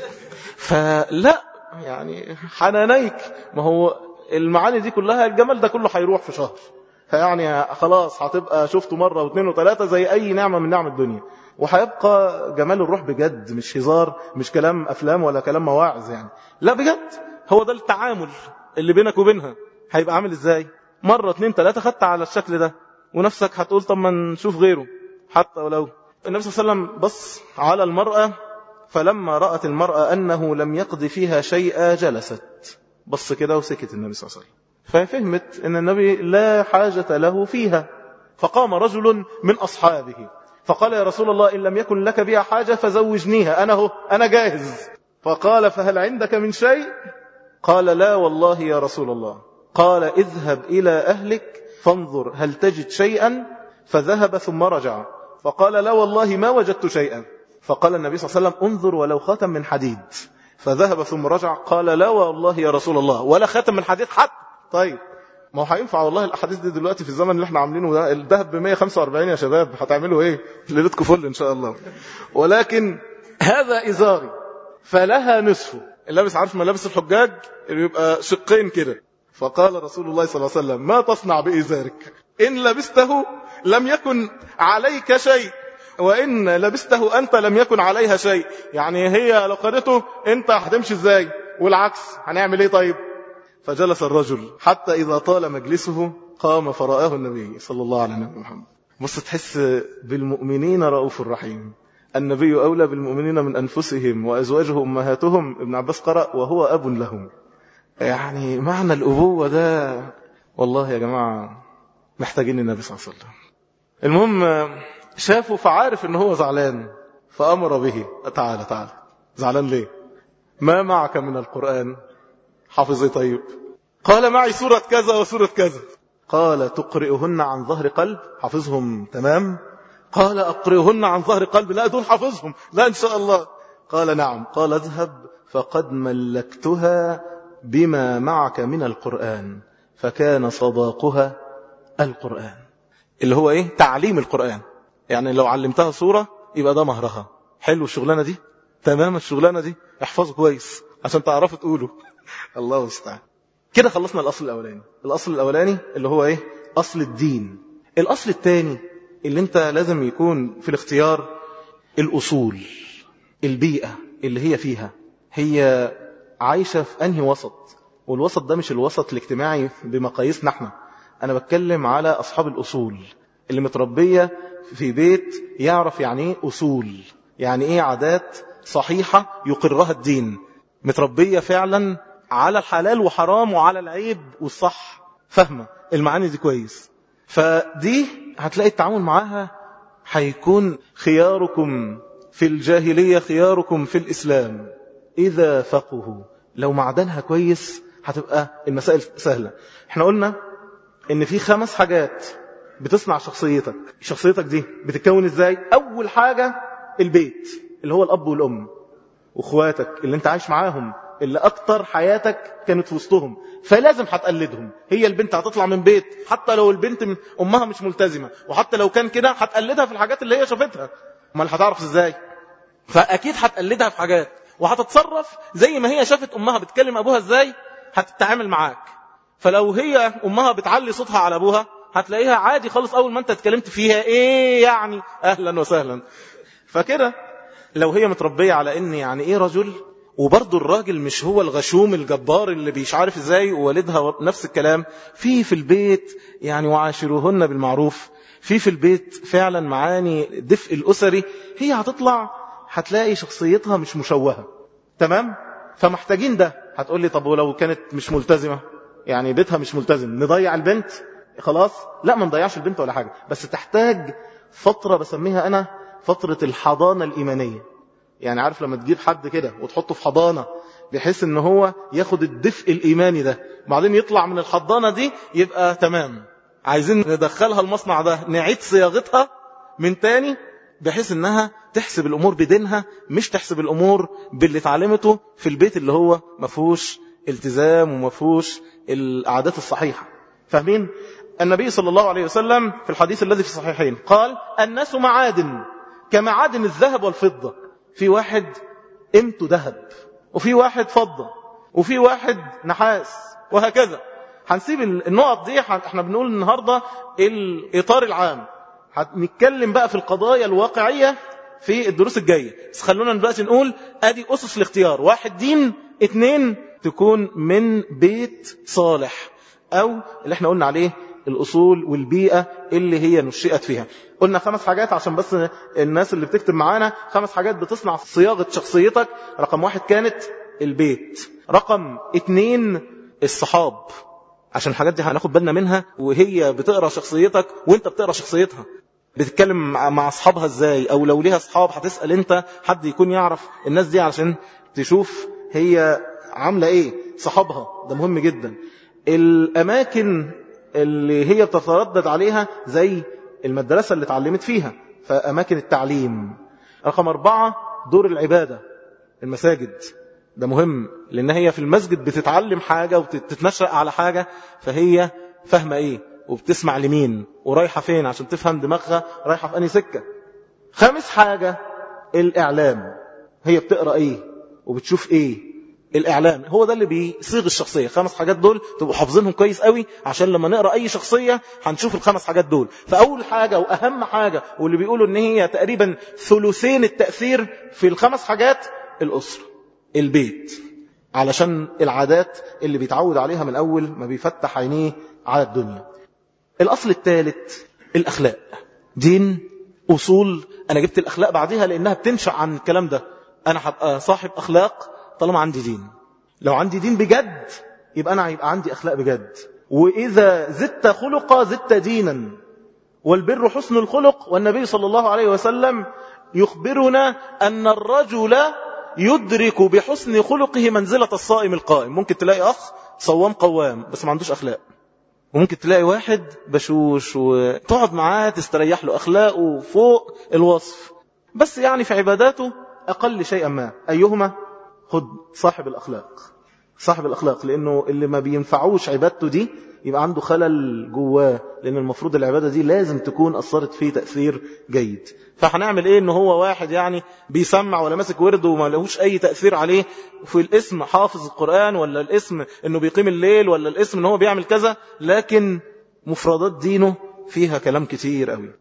فلا يعني حنانيك، ما هو المعاني دي كلها، الجمال ده كله هيروح في شهر، فيعني خلاص هتبقى شفته مرة واثنين وثلاثة زي أي نعمة من نعم الدنيا، وهيبقى جمال الروح بجد، مش هزار، مش كلام أفلام ولا كلام مواعظ يعني، لا بجد. هو ده التعامل اللي بينك وبينها هيبقى عامل ازاي؟ مرة اثنين ثلاثة خدت على الشكل ده، ونفسك هتقول طب ما نشوف غيره حتى ولو. النبي صلى الله عليه وسلم بص على المرأة، فلما رأت المرأة أنه لم يقضي فيها شيئا جلست، بص كده وسكت النبي صلى الله عليه وسلم، ففهمت أن النبي لا حاجة له فيها. فقام رجل من أصحابه فقال يا رسول الله إن لم يكن لك بها حاجة فزوجنيها، أنا هو أنا جاهز. فقال فهل عندك من شيء؟ قال لا والله يا رسول الله. قال اذهب إلى أهلك فانظر هل تجد شيئا، فذهب ثم رجع فقال لا والله ما وجدت شيئا. فقال النبي صلى الله عليه وسلم انظر ولو خاتم من حديد، فذهب ثم رجع قال لا والله يا رسول الله ولا خاتم من حديد حتى. طيب ما هو هينفع والله الأحاديث دي دلوقتي في الزمن اللي احنا عاملينه ده، الذهب ب مية وخمسة وأربعين يا شباب، هتعملوا ايه؟ ليلتكم فل ان شاء الله. ولكن هذا إزاري فلها نصفه، اللبس عارف ملابس الحجاج اللي بيبقى شقين كده. فقال رسول الله صلى الله عليه وسلم ما تصنع بإزارك؟ إن لبسته لم يكن عليك شيء، وإن لبسته أنت لم يكن عليها شيء. يعني هي لو خدته أنت هتمشي إزاي؟ والعكس هنعمل إيه طيب؟ فجلس الرجل حتى إذا طال مجلسه قام فرآه النبي صلى الله عليه وسلم. بص تحس بالمؤمنين رؤوف الرحيم، النبي أولى بالمؤمنين من أنفسهم وأزواجه أمهاتهم. ابن عباس قرأ وهو أب لهم. يعني معنى الأبوة ده والله يا جماعة محتاجين النبي صلى الله عليه وسلم. المهم شافه فعارف ان هو زعلان فأمر به تعالى تعالى. زعلان ليه؟ ما معك من القرآن؟ حافظ ايه طيب؟ قال معي سورة كذا وسورة كذا. قال تقرئهن عن ظهر قلب؟ حافظهم تمام؟ قال أقرئهن عن ظهر قلب؟ لا دول حافظهم، لا إن شاء الله. قال نعم. قال اذهب فقد ملكتها بما معك من القرآن، فكان صداقها القرآن، اللي هو ايه؟ تعليم القرآن. يعني لو علمتها سورة يبقى ده مهرها. حلو الشغلانة دي؟ تمام الشغلانة دي؟ احفظوا كويس عشان تعرفوا تقولوا. الله استعان. كده خلصنا الأصل الأولاني. الأصل الأولاني اللي هو ايه؟ أصل الدين. الأصل الثاني اللي انت لازم يكون في الاختيار الأصول، البيئة اللي هي فيها، هي عايشة في أنهي وسط. والوسط ده مش الوسط الاجتماعي بمقاييسنا احنا، أنا بتكلم على أصحاب الأصول اللي متربية في بيت يعرف يعني ايه أصول، يعني ايه عادات صحيحة يقرها الدين، متربية فعلا على الحلال وحرام وعلى العيب والصح، فاهمة المعاني دي كويس. فدي هتلاقي التعامل معاها هيكون خياركم في الجاهلية خياركم في الإسلام إذا فقهوا. لو معدنها كويس هتبقى المسائل سهلة. احنا قلنا ان في خمس حاجات بتصنع شخصيتك. شخصيتك دي بتتكون ازاي؟ اول حاجة البيت اللي هو الاب والام واخواتك اللي انت عايش معاهم، اللي اكتر حياتك كانت في وسطهم، فلازم هتقلدهم. هي البنت هتطلع من بيت حتى لو البنت من امها مش ملتزمة، وحتى لو كان كده هتقلدها في الحاجات اللي هي شافتها. امال هتعرف ازاي؟ فاكيد هتقلدها في حاجات، وهتتصرف زي ما هي شافت امها بتكلم ابوها ازاي هتتعامل معاك. فلو هي امها بتعلي صوتها على ابوها هتلاقيها عادي خالص، اول ما انت اتكلمت فيها ايه يعني اهلا وسهلا. فكده لو هي متربية على ان يعني ايه رجل، وبرضو الراجل مش هو الغشوم الجبار اللي مش عارف ازاي، ووالدها نفس الكلام، في في البيت يعني وعاشروهن بالمعروف، في في البيت فعلا معاني دفء الأسري، هي هتطلع هتلاقي شخصيتها مش مشوهة. تمام؟ فمحتاجين ده. هتقول لي طب ولو كانت مش ملتزمة، يعني بيتها مش ملتزم، نضيع البنت خلاص؟ لا، ما نضيعش البنت ولا حاجة، بس تحتاج فترة بسميها أنا فترة الحضانة الإيمانية. يعني عارف لما تجيب حد كده وتحطه في حضانة بحيث ان هو ياخد الدفء الإيماني ده، بعدين يطلع من الحضانة دي يبقى تمام. عايزين ندخلها المصنع ده، نعيد صياغتها من تاني بحيث انها تحسب الامور بدينها، مش تحسب الامور باللي اتعلمته في البيت اللي هو مفهوش التزام ومفهوش العادات الصحيحة. فاهمين؟ النبي صلى الله عليه وسلم في الحديث الذي في الصحيحين قال: الناس معادن كمعادن الذهب والفضة. في واحد قيمته ذهب، وفي واحد فضة، وفي واحد نحاس، وهكذا. هنسيب النقط دي، احنا بنقول النهاردة الإطار العام، هنتكلم بقى في القضايا الواقعية في الدروس الجاية. بس خلونا دلوقتي نقول ادي أسس الاختيار: واحد دين، اتنين تكون من بيت صالح، او اللي احنا قلنا عليه الأصول والبيئة اللي هي نشئت فيها. قلنا خمس حاجات عشان بس الناس اللي بتكتب معانا، خمس حاجات بتصنع صياغة شخصيتك. رقم واحد كانت البيت، رقم اتنين الصحاب، عشان الحاجات دي هناخد بالنا منها وهي بتقرأ شخصيتك وانت بتقرأ شخصيتها. بتتكلم مع أصحابها ازاي، او لو ليها أصحاب هتسأل انت حد يكون يعرف الناس دي علشان تشوف هي عاملة ايه. صحابها ده مهم جدا. الأماكن اللي هي بتتردد عليها زي المدرسة اللي اتعلمت فيها، فأماكن التعليم. رقم أربعة دور العبادة، المساجد، ده مهم لأن هي في المسجد بتتعلم حاجة وبتتنشأ على حاجة، فهي فاهمة ايه وبتسمع لمين ورايحة فين عشان تفهم دماغها رايحة في أنهي سكة. خامس حاجة الإعلام، هي بتقرأ ايه وبتشوف ايه. الإعلام هو ده اللي بيصيغ الشخصية. خمس حاجات دول تبقوا حافظينهم كويس قوي، عشان لما نقرأ أي شخصية هنشوف الخمس حاجات دول. فأول حاجة وأهم حاجة، واللي بيقولوا إن هي تقريبا ثلثين التأثير في الخمس حاجات، الأسرة، البيت، علشان العادات اللي بيتعود عليها من أول ما بيفتح عينيه على الدنيا. الأصل الثالث الأخلاق، دين، أصول. أنا جبت الأخلاق بعدها لأنها بتنشأ عن الكلام ده. أنا هبقى صاحب أخلاق طالما عندي دين. لو عندي دين بجد يبقى أنا هيبقى عندي أخلاق بجد. وإذا زدت خلقا زدت دينا، والبر حسن الخلق. والنبي صلى الله عليه وسلم يخبرنا أن الرجل يدرك بحسن خلقه منزلة الصائم القائم. ممكن تلاقي أخ صوام قوام بس ما عندوش أخلاق، وممكن تلاقي واحد بشوش وتقعد معاه تستريح له، أخلاقه فوق الوصف بس يعني في عباداته أقل شيئا ما. أيهما؟ خد صاحب الأخلاق، صاحب الأخلاق، لأنه اللي ما بينفعوش عبادته دي يبقى عنده خلل جواه، لأن المفروض العبادة دي لازم تكون أثرت فيه تأثير جيد. فهنعمل إيه إنه هو واحد يعني بيسمع ولا ماسك ورد وما لهوش أي تأثير عليه في الاسم حافظ القرآن، ولا الاسم إنه بيقيم الليل، ولا الاسم إنه هو بيعمل كذا، لكن مفردات دينه فيها كلام كتير قوي.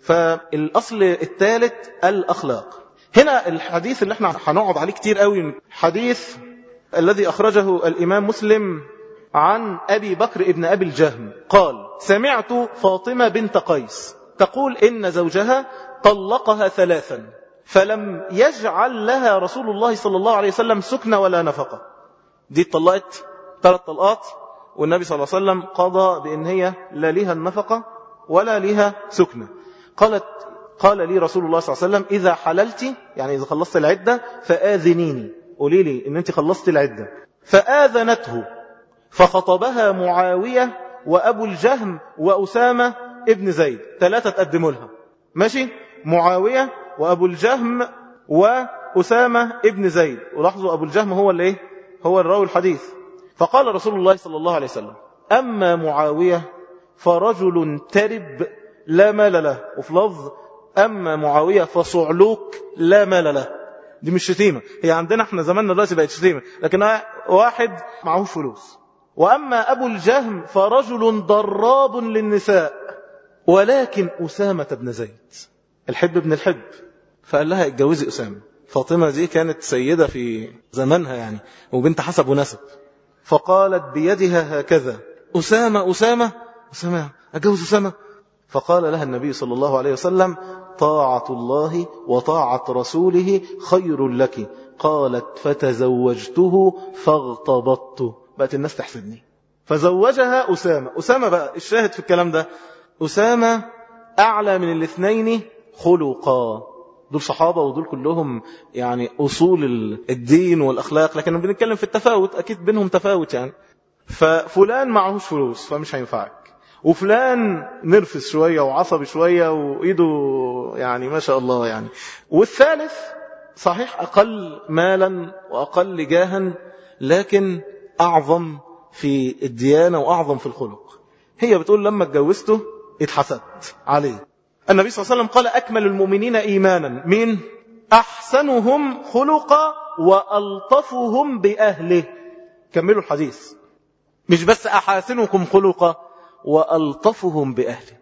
فالأصل الثالث الأخلاق. هنا الحديث اللي احنا هنقعد عليه كتير قوي، حديث الذي أخرجه الإمام مسلم عن أبي بكر ابن أبي الجهم قال: سمعت فاطمة بنت قيس تقول إن زوجها طلقها ثلاثا فلم يجعل لها رسول الله صلى الله عليه وسلم سكن ولا نفقة. دي طلقت ثلاث طلقات، والنبي صلى الله عليه وسلم قضى بأن هي لا لها النفقة ولا لها سكنة. قالت قال لي رسول الله صلى الله عليه وسلم: إذا حللت، يعني إذا خلصت العدة، فآذنيني، قولي لي إن أنت خلصت العدة. فآذنته فخطبها معاوية وأبو الجهم وأسامة ابن زيد. ثلاثة تقدموا لها، ماشي، معاوية وأبو الجهم وأسامة ابن زيد. ولاحظوا أبو الجهم هو اللي إيه؟ هو الراوي الحديث. فقال رسول الله صلى الله عليه وسلم: أما معاوية فرجل ترب لا مال له. وفي لفظ: أما معاوية فصعلوك لا مال له. دي مش شتيمة، هي عندنا احنا زماننا دلوقتي بقت شتيمة، لكن واحد معهوش فلوس. وأما أبو الجهم فرجل ضراب للنساء ولكن أسامة بن زيد الحب بن الحب. فقال لها: اتجوزي أسامة. فاطمة دي كانت سيدة في زمانها يعني، وبنت حسب ونسب. فقالت بيدها هكذا: أسامة أسامة أسامة أتجوز أسامة. فقال لها النبي صلى الله عليه وسلم: طاعة الله وطاعة رسوله خير لك. قالت: فتزوجته فاغتبطت. بقت الناس تحسدني. فزوجها أسامة. أسامة بقى الشاهد في الكلام ده، أسامة أعلى من الاثنين خلقا. دول صحابة ودول كلهم يعني أصول الدين والأخلاق، لكن بنتكلم في التفاوت، أكيد بينهم تفاوت يعني. ففلان معهوش فلوس فمش هينفعك، وفلان نرفز شوية وعصبي شوية وإيده يعني ما شاء الله يعني. والثالث صحيح أقل مالا وأقل جاها، لكن أعظم في الديانة وأعظم في الخلق. هي بتقول لما اتجوزته اتحسدت عليه. النبي صلى الله عليه وسلم قال: أكمل المؤمنين إيمانا مين؟ أحسنهم خلقا وألطفهم بأهله. كملوا الحديث، مش بس أحسنكم خلقا، وألطفهم بأهله.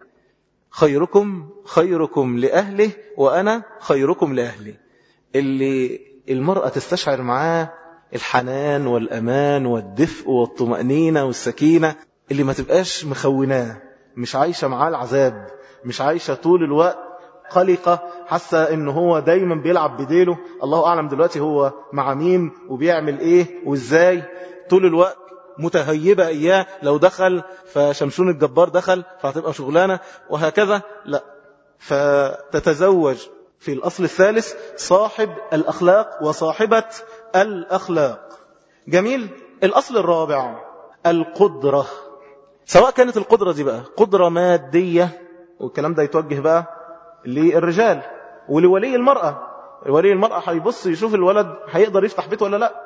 خيركم خيركم لأهله وأنا خيركم لأهلي. اللي المرأة تستشعر معاه الحنان والأمان والدفء والطمأنينة والسكينة، اللي ما تبقاش مخوناه، مش عايشة معاه العذاب، مش عايشة طول الوقت قلقة، حاسة انه هو دايما بيلعب بديله، الله أعلم دلوقتي هو مع مين وبيعمل ايه وازاي، طول الوقت متهيبة إياه، لو دخل فشمشون الجبار دخل فهتبقى شغلانة وهكذا. لا، فتتزوج في الأصل الثالث صاحب الأخلاق وصاحبة الأخلاق. جميل. الأصل الرابع القدرة، سواء كانت القدرة دي بقى قدرة مادية، والكلام ده يتوجه بقى للرجال ولولي المرأة. ولي المرأة هيبص يشوف الولد هيقدر يفتح بيت ولا لا،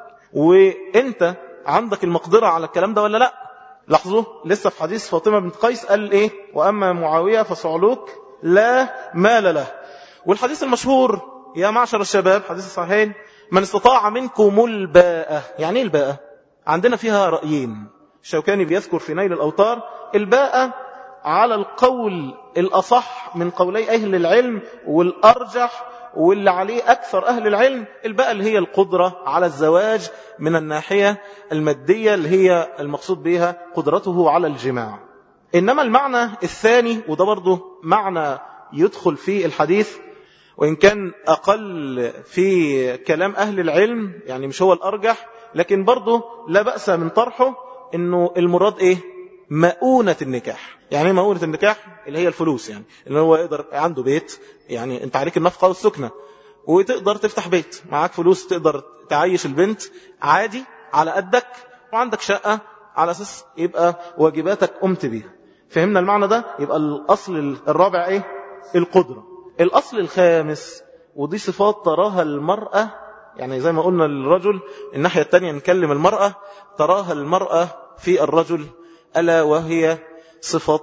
وانت عندك المقدرة على الكلام ده ولا لا. لاحظوا لسه في حديث فاطمة بنت قيس قال ايه؟ وأما معاوية فصعلوك لا مال له. والحديث المشهور يا معشر الشباب، حديث الصحيحين: من استطاع منكم الباءة. يعني ايه الباءة؟ عندنا فيها رأيين. الشوكاني بيذكر في نيل الأوطار الباءة على القول الأصح من قولي أهل العلم والأرجح واللي عليه أكثر أهل العلم، الباءة اللي هي القدرة على الزواج من الناحية المادية، اللي هي المقصود بها قدرته على الجماع. إنما المعنى الثاني، وده برضه معنى يدخل في الحديث وإن كان أقل في كلام أهل العلم، يعني مش هو الأرجح، لكن برضه لا بأس من طرحه، إنه المراد إيه؟ مؤونة النكاح. يعني مؤونة النكاح اللي هي الفلوس، يعني اللي هو يقدر عنده بيت، يعني انت عليك النفقة والسكنة، وتقدر تفتح بيت، معاك فلوس تقدر تعيش البنت عادي على قدك، وعندك شقة على أساس يبقى واجباتك قمت بيها. فهمنا المعنى ده؟ يبقى الأصل الرابع ايه؟ القدرة. الأصل الخامس، ودي صفات تراها المرأة، يعني زي ما قلنا للرجل الناحية التانية نكلم المرأة، تراها المرأة في الرجل، ألا وهي صفة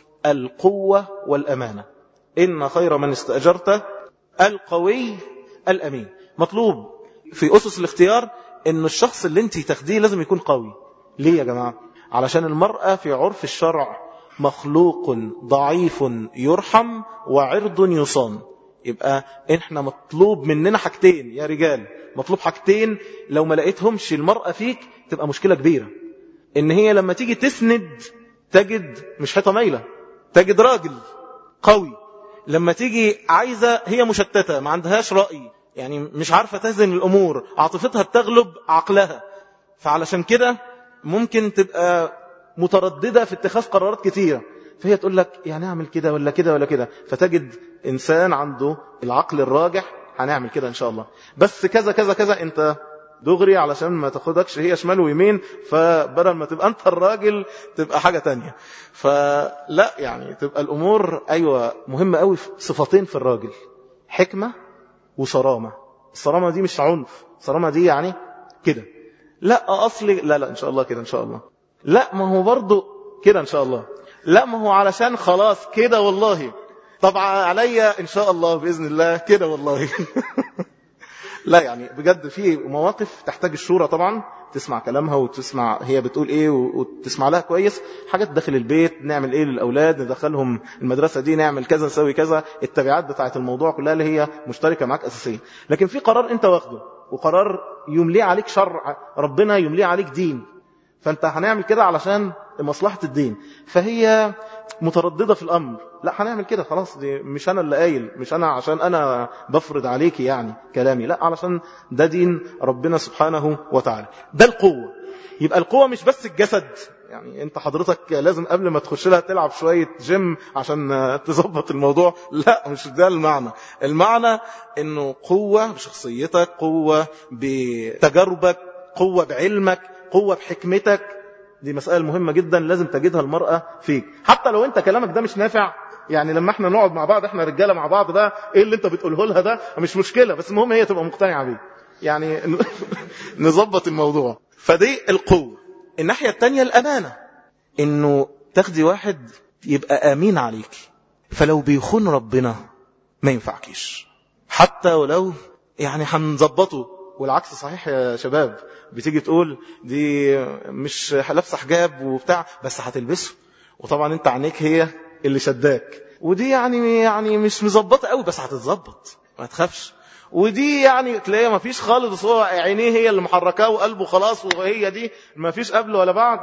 القوة والأمانة. إن خير من استأجرت القوي الأمين. مطلوب في أسس الاختيار إن الشخص اللي انت تاخديه لازم يكون قوي. ليه يا جماعة؟ علشان المرأة في عرف الشرع مخلوق ضعيف يرحم وعرض يصان. يبقى احنا مطلوب مننا حاجتين يا رجال، مطلوب حاجتين لو ما لقيتهمش المرأة فيك تبقى مشكلة كبيرة. ان هي لما تيجي تسند تجد مش حيطة مايلة، تجد راجل قوي. لما تيجي عايزة هي مشتتة، ما عندهاش رأي، يعني مش عارفة تزن الأمور، عاطفتها بتغلب عقلها، فعلشان كده ممكن تبقى مترددة في اتخاذ قرارات كتيرة، فهي تقول لك يعني اعمل كده ولا كده ولا كده، فتجد إنسان عنده العقل الراجح هنعمل كده إن شاء الله، بس كذا كذا كذا انت دغري علشان ما تاخدكش هي شمال ويمين، فبدل ما تبقى انت الراجل تبقى حاجة تانية. فلا يعني تبقى الامور ايوه مهمة قوي في صفتين في الراجل، حكمة وصرامة. الصرامة دي مش عنف، الصرامة دي يعني كده لا اصلي لا لا ان شاء الله كده ان شاء الله، لا ما هو برضو كده ان شاء الله، لا ما هو علشان خلاص كده والله، طبعا عليا ان شاء الله باذن الله كده والله. لا يعني بجد في مواقف تحتاج الشورى طبعا، تسمع كلامها وتسمع هي بتقول ايه وتسمع لها كويس. حاجات داخل البيت، نعمل ايه للاولاد، ندخلهم المدرسه دي، نعمل كذا نسوي كذا، التبعات بتاعه الموضوع كلها اللي هي مشتركه معاك اساسيه. لكن في قرار انت واخده وقرار يملي عليك شرع ربنا، يملي عليك دين، فانت هنعمل كده علشان مصلحه الدين، فهي متردده في الامر، لا هنعمل كده خلاص، دي مش انا اللي قايل، مش انا عشان انا بفرض عليكي يعني كلامي، لا علشان ده دين ربنا سبحانه وتعالى. ده القوه. يبقى القوه مش بس الجسد، يعني انت حضرتك لازم قبل ما تخش لها تلعب شويه جيم عشان تظبط الموضوع، لا مش ده المعنى. المعنى انه قوه بشخصيتك، قوه بتجاربك، قوه بعلمك، قوه بحكمتك. دي مسألة مهمة جدا لازم تجدها المرأة فيك، حتى لو انت كلامك ده مش نافع. يعني لما احنا نقعد مع بعض، احنا رجالة مع بعض، ده ايه اللي انت بتقوله لها ده مش مشكلة، بس المهم هي تبقى مقتنعة بيه، يعني نظبط الموضوع. فدي القوة. الناحية التانية الأمانة، انه تاخدي واحد يبقى أمين عليك، فلو بيخون ربنا ما ينفعكيش، حتى ولو يعني هنظبطه. والعكس صحيح يا شباب، بتيجي تقول دي مش لابسه حجاب وبتاع بس هتلبسه، وطبعا انت عينيك هي اللي شداك، ودي يعني يعني مش مظبطه قوي بس هتتظبط ما تخافش، ودي يعني تلاقيها ما فيش خالص، هو عينيه هي اللي محركاه وقلبه خلاص، وهي دي ما فيش قبل ولا بعد.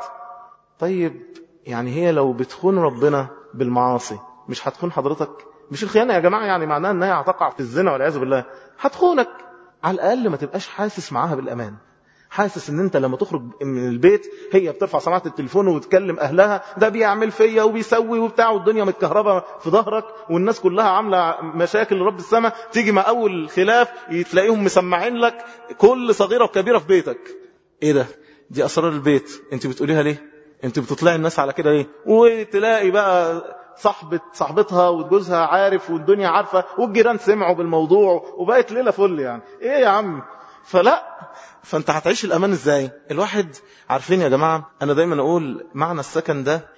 طيب يعني هي لو بتخون ربنا بالمعاصي مش هتخون حضرتك؟ مش الخيانه يا جماعه يعني معناها ان هي هتقع في الزنا والعياذ بالله، هتخونك. على الأقل ما تبقاش حاسس معاها بالأمان، حاسس ان انت لما تخرج من البيت هي بترفع سماعة التليفون وتكلم اهلها، ده بيعمل فيا وبيسوي وبتاع، والدنيا متكهربة في ظهرك، والناس كلها عاملة مشاكل لرب السماء، تيجي مع اول خلاف تلاقيهم مسمعين لك كل صغيرة وكبيرة في بيتك. ايه ده؟ دي اسرار البيت، انت بتقوليها ليه؟ انت بتطلعي الناس على كده ليه؟ وتلاقي بقى صاحبة صاحبتها وجوزها عارف والدنيا عارفة والجيران سمعوا بالموضوع وبقت ليلة فل. يعني ايه يا عم؟ فلا، فانت هتعيش الامان ازاي؟ الواحد عارفين يا جماعة، انا دايما اقول معنى السكن ده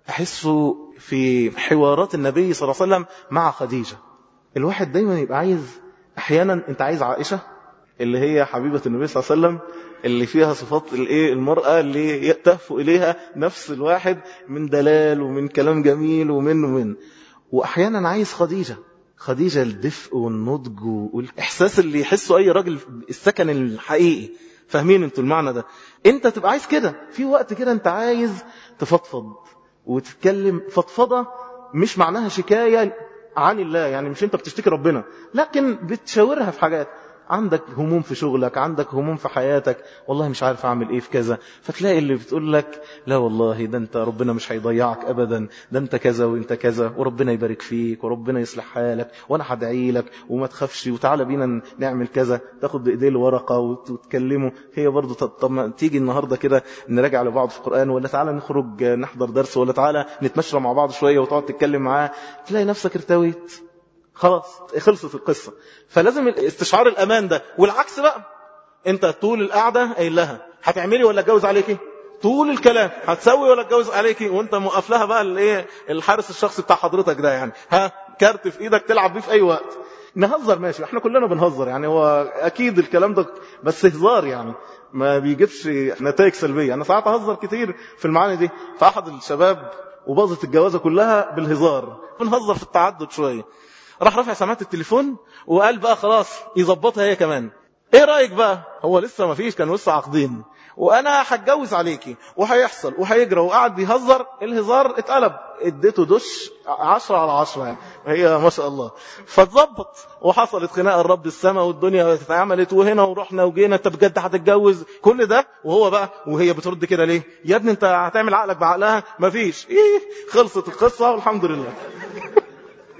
احسه في حوارات النبي صلى الله عليه وسلم مع خديجة. الواحد دايما يبقى عايز، احيانا انت عايز عائشة اللي هي حبيبة النبي صلى الله عليه وسلم، اللي فيها صفات الايه المرأة اللي يتهفوا اليها نفس الواحد من دلال ومن كلام جميل ومن ومن واحيانا عايز خديجة، خديجة الدفء والنضج والاحساس اللي يحسه اي راجل، السكن الحقيقي. فاهمين انتوا المعنى ده؟ انت تبقى عايز كده في وقت كده، انت عايز تفضفض وتتكلم فضفضة، مش معناها شكاية عن الله، يعني مش انت بتشتكي ربنا، لكن بتشاورها في حاجات، عندك هموم في شغلك، عندك هموم في حياتك، والله مش عارف اعمل ايه في كذا، فتلاقي اللي بتقول لك لا والله ده انت ربنا مش هيضيعك ابدا، ده انت كذا وانت كذا، وربنا يبارك فيك وربنا يصلح حالك وانا هدعي لك وما تخافش وتعالى بينا نعمل كذا، تاخد بايديه الورقه وتكلمه. هي برضه طب ما تيجي النهارده كده نراجع لبعض في القرآن، ولا تعالى نخرج نحضر درس، ولا تعالى نتمشى مع بعض شويه وتقعد تتكلم معاه، تلاقي نفسك ارتويت خلاص، خلصت القصة. فلازم استشعار الأمان ده. والعكس بقى، انت طول القعدة قايل لها هتعملي ولا اتجوز عليكي، طول الكلام هتسوي ولا اتجوز عليكي، وانت موقف لها بقى الايه الحارس الشخصي بتاع حضرتك ده، يعني ها كارت في ايدك تلعب بيه في اي وقت. نهزر ماشي، احنا كلنا بنهزر، يعني هو اكيد الكلام ده بس هزار، يعني ما بيجيبش نتائج سلبية. انا ساعات اهزر كتير في المعاني دي، فاحد الشباب وباظت الجوازة كلها بالهزار، بنهزر في التعدد شوية، راح رفع سماعة التليفون وقال بقى خلاص يظبطها هي كمان، ايه رأيك بقى؟ هو لسه ما فيش، كانوا لسه عاقدين، وانا هتجوز عليكي وهيحصل وهيجرى، وقعد بيهزر، الهزار اتقلب، اديته دش عشرة على عشرة، يعني هي ما شاء الله. فتظبط وحصلت خناقه الرب السماء، والدنيا اتعملت وهنا ورحنا وجينا، انت بجد هتتجوز كل ده؟ وهو بقى وهي بترد كده ليه يا ابني؟ انت هتعمل عقلك بعقلها؟ ما فيش، ايه خلصت القصه والحمد لله.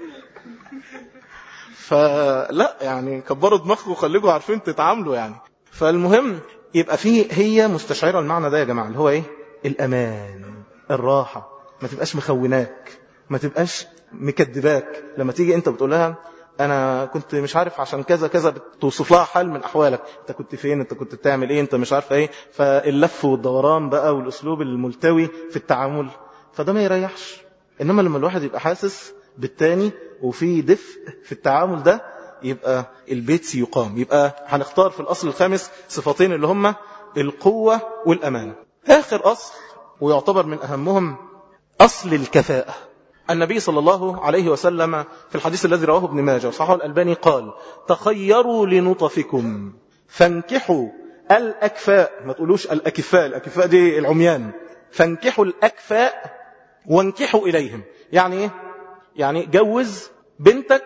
فلا يعني كبروا دماغكم وخليكم عارفين تتعاملوا يعني. فالمهم يبقى فيه هي مستشعرة المعنى ده يا جماعة اللي هو ايه؟ الأمان، الراحة، ما تبقاش مخوناك، ما تبقاش مكدباك. لما تيجي انت بتقول لها انا كنت مش عارف عشان كذا كذا، بتوصف لها حال من احوالك، انت كنت فين، انت كنت بتعمل ايه، انت مش عارف ايه، فاللف والدوران بقى والاسلوب الملتوي في التعامل، فده ما يريحش. انما لما الواحد يبقى حاسس بالتاني وفي دفء في التعامل ده، يبقى البيت سيقام. يبقى هنختار في الاصل الخامس صفتين اللي هما القوة والامانة. اخر اصل ويعتبر من اهمهم اصل الكفاءة. النبي صلى الله عليه وسلم في الحديث الذي رواه ابن ماجه وصححه الألباني قال: تخيروا لنطفكم فانكحوا الأكفاء. ما تقولوش الأكفاء، الأكفاء دي العميان. فانكحوا الأكفاء وانكحوا إليهم. يعني ايه؟ يعني جوز بنتك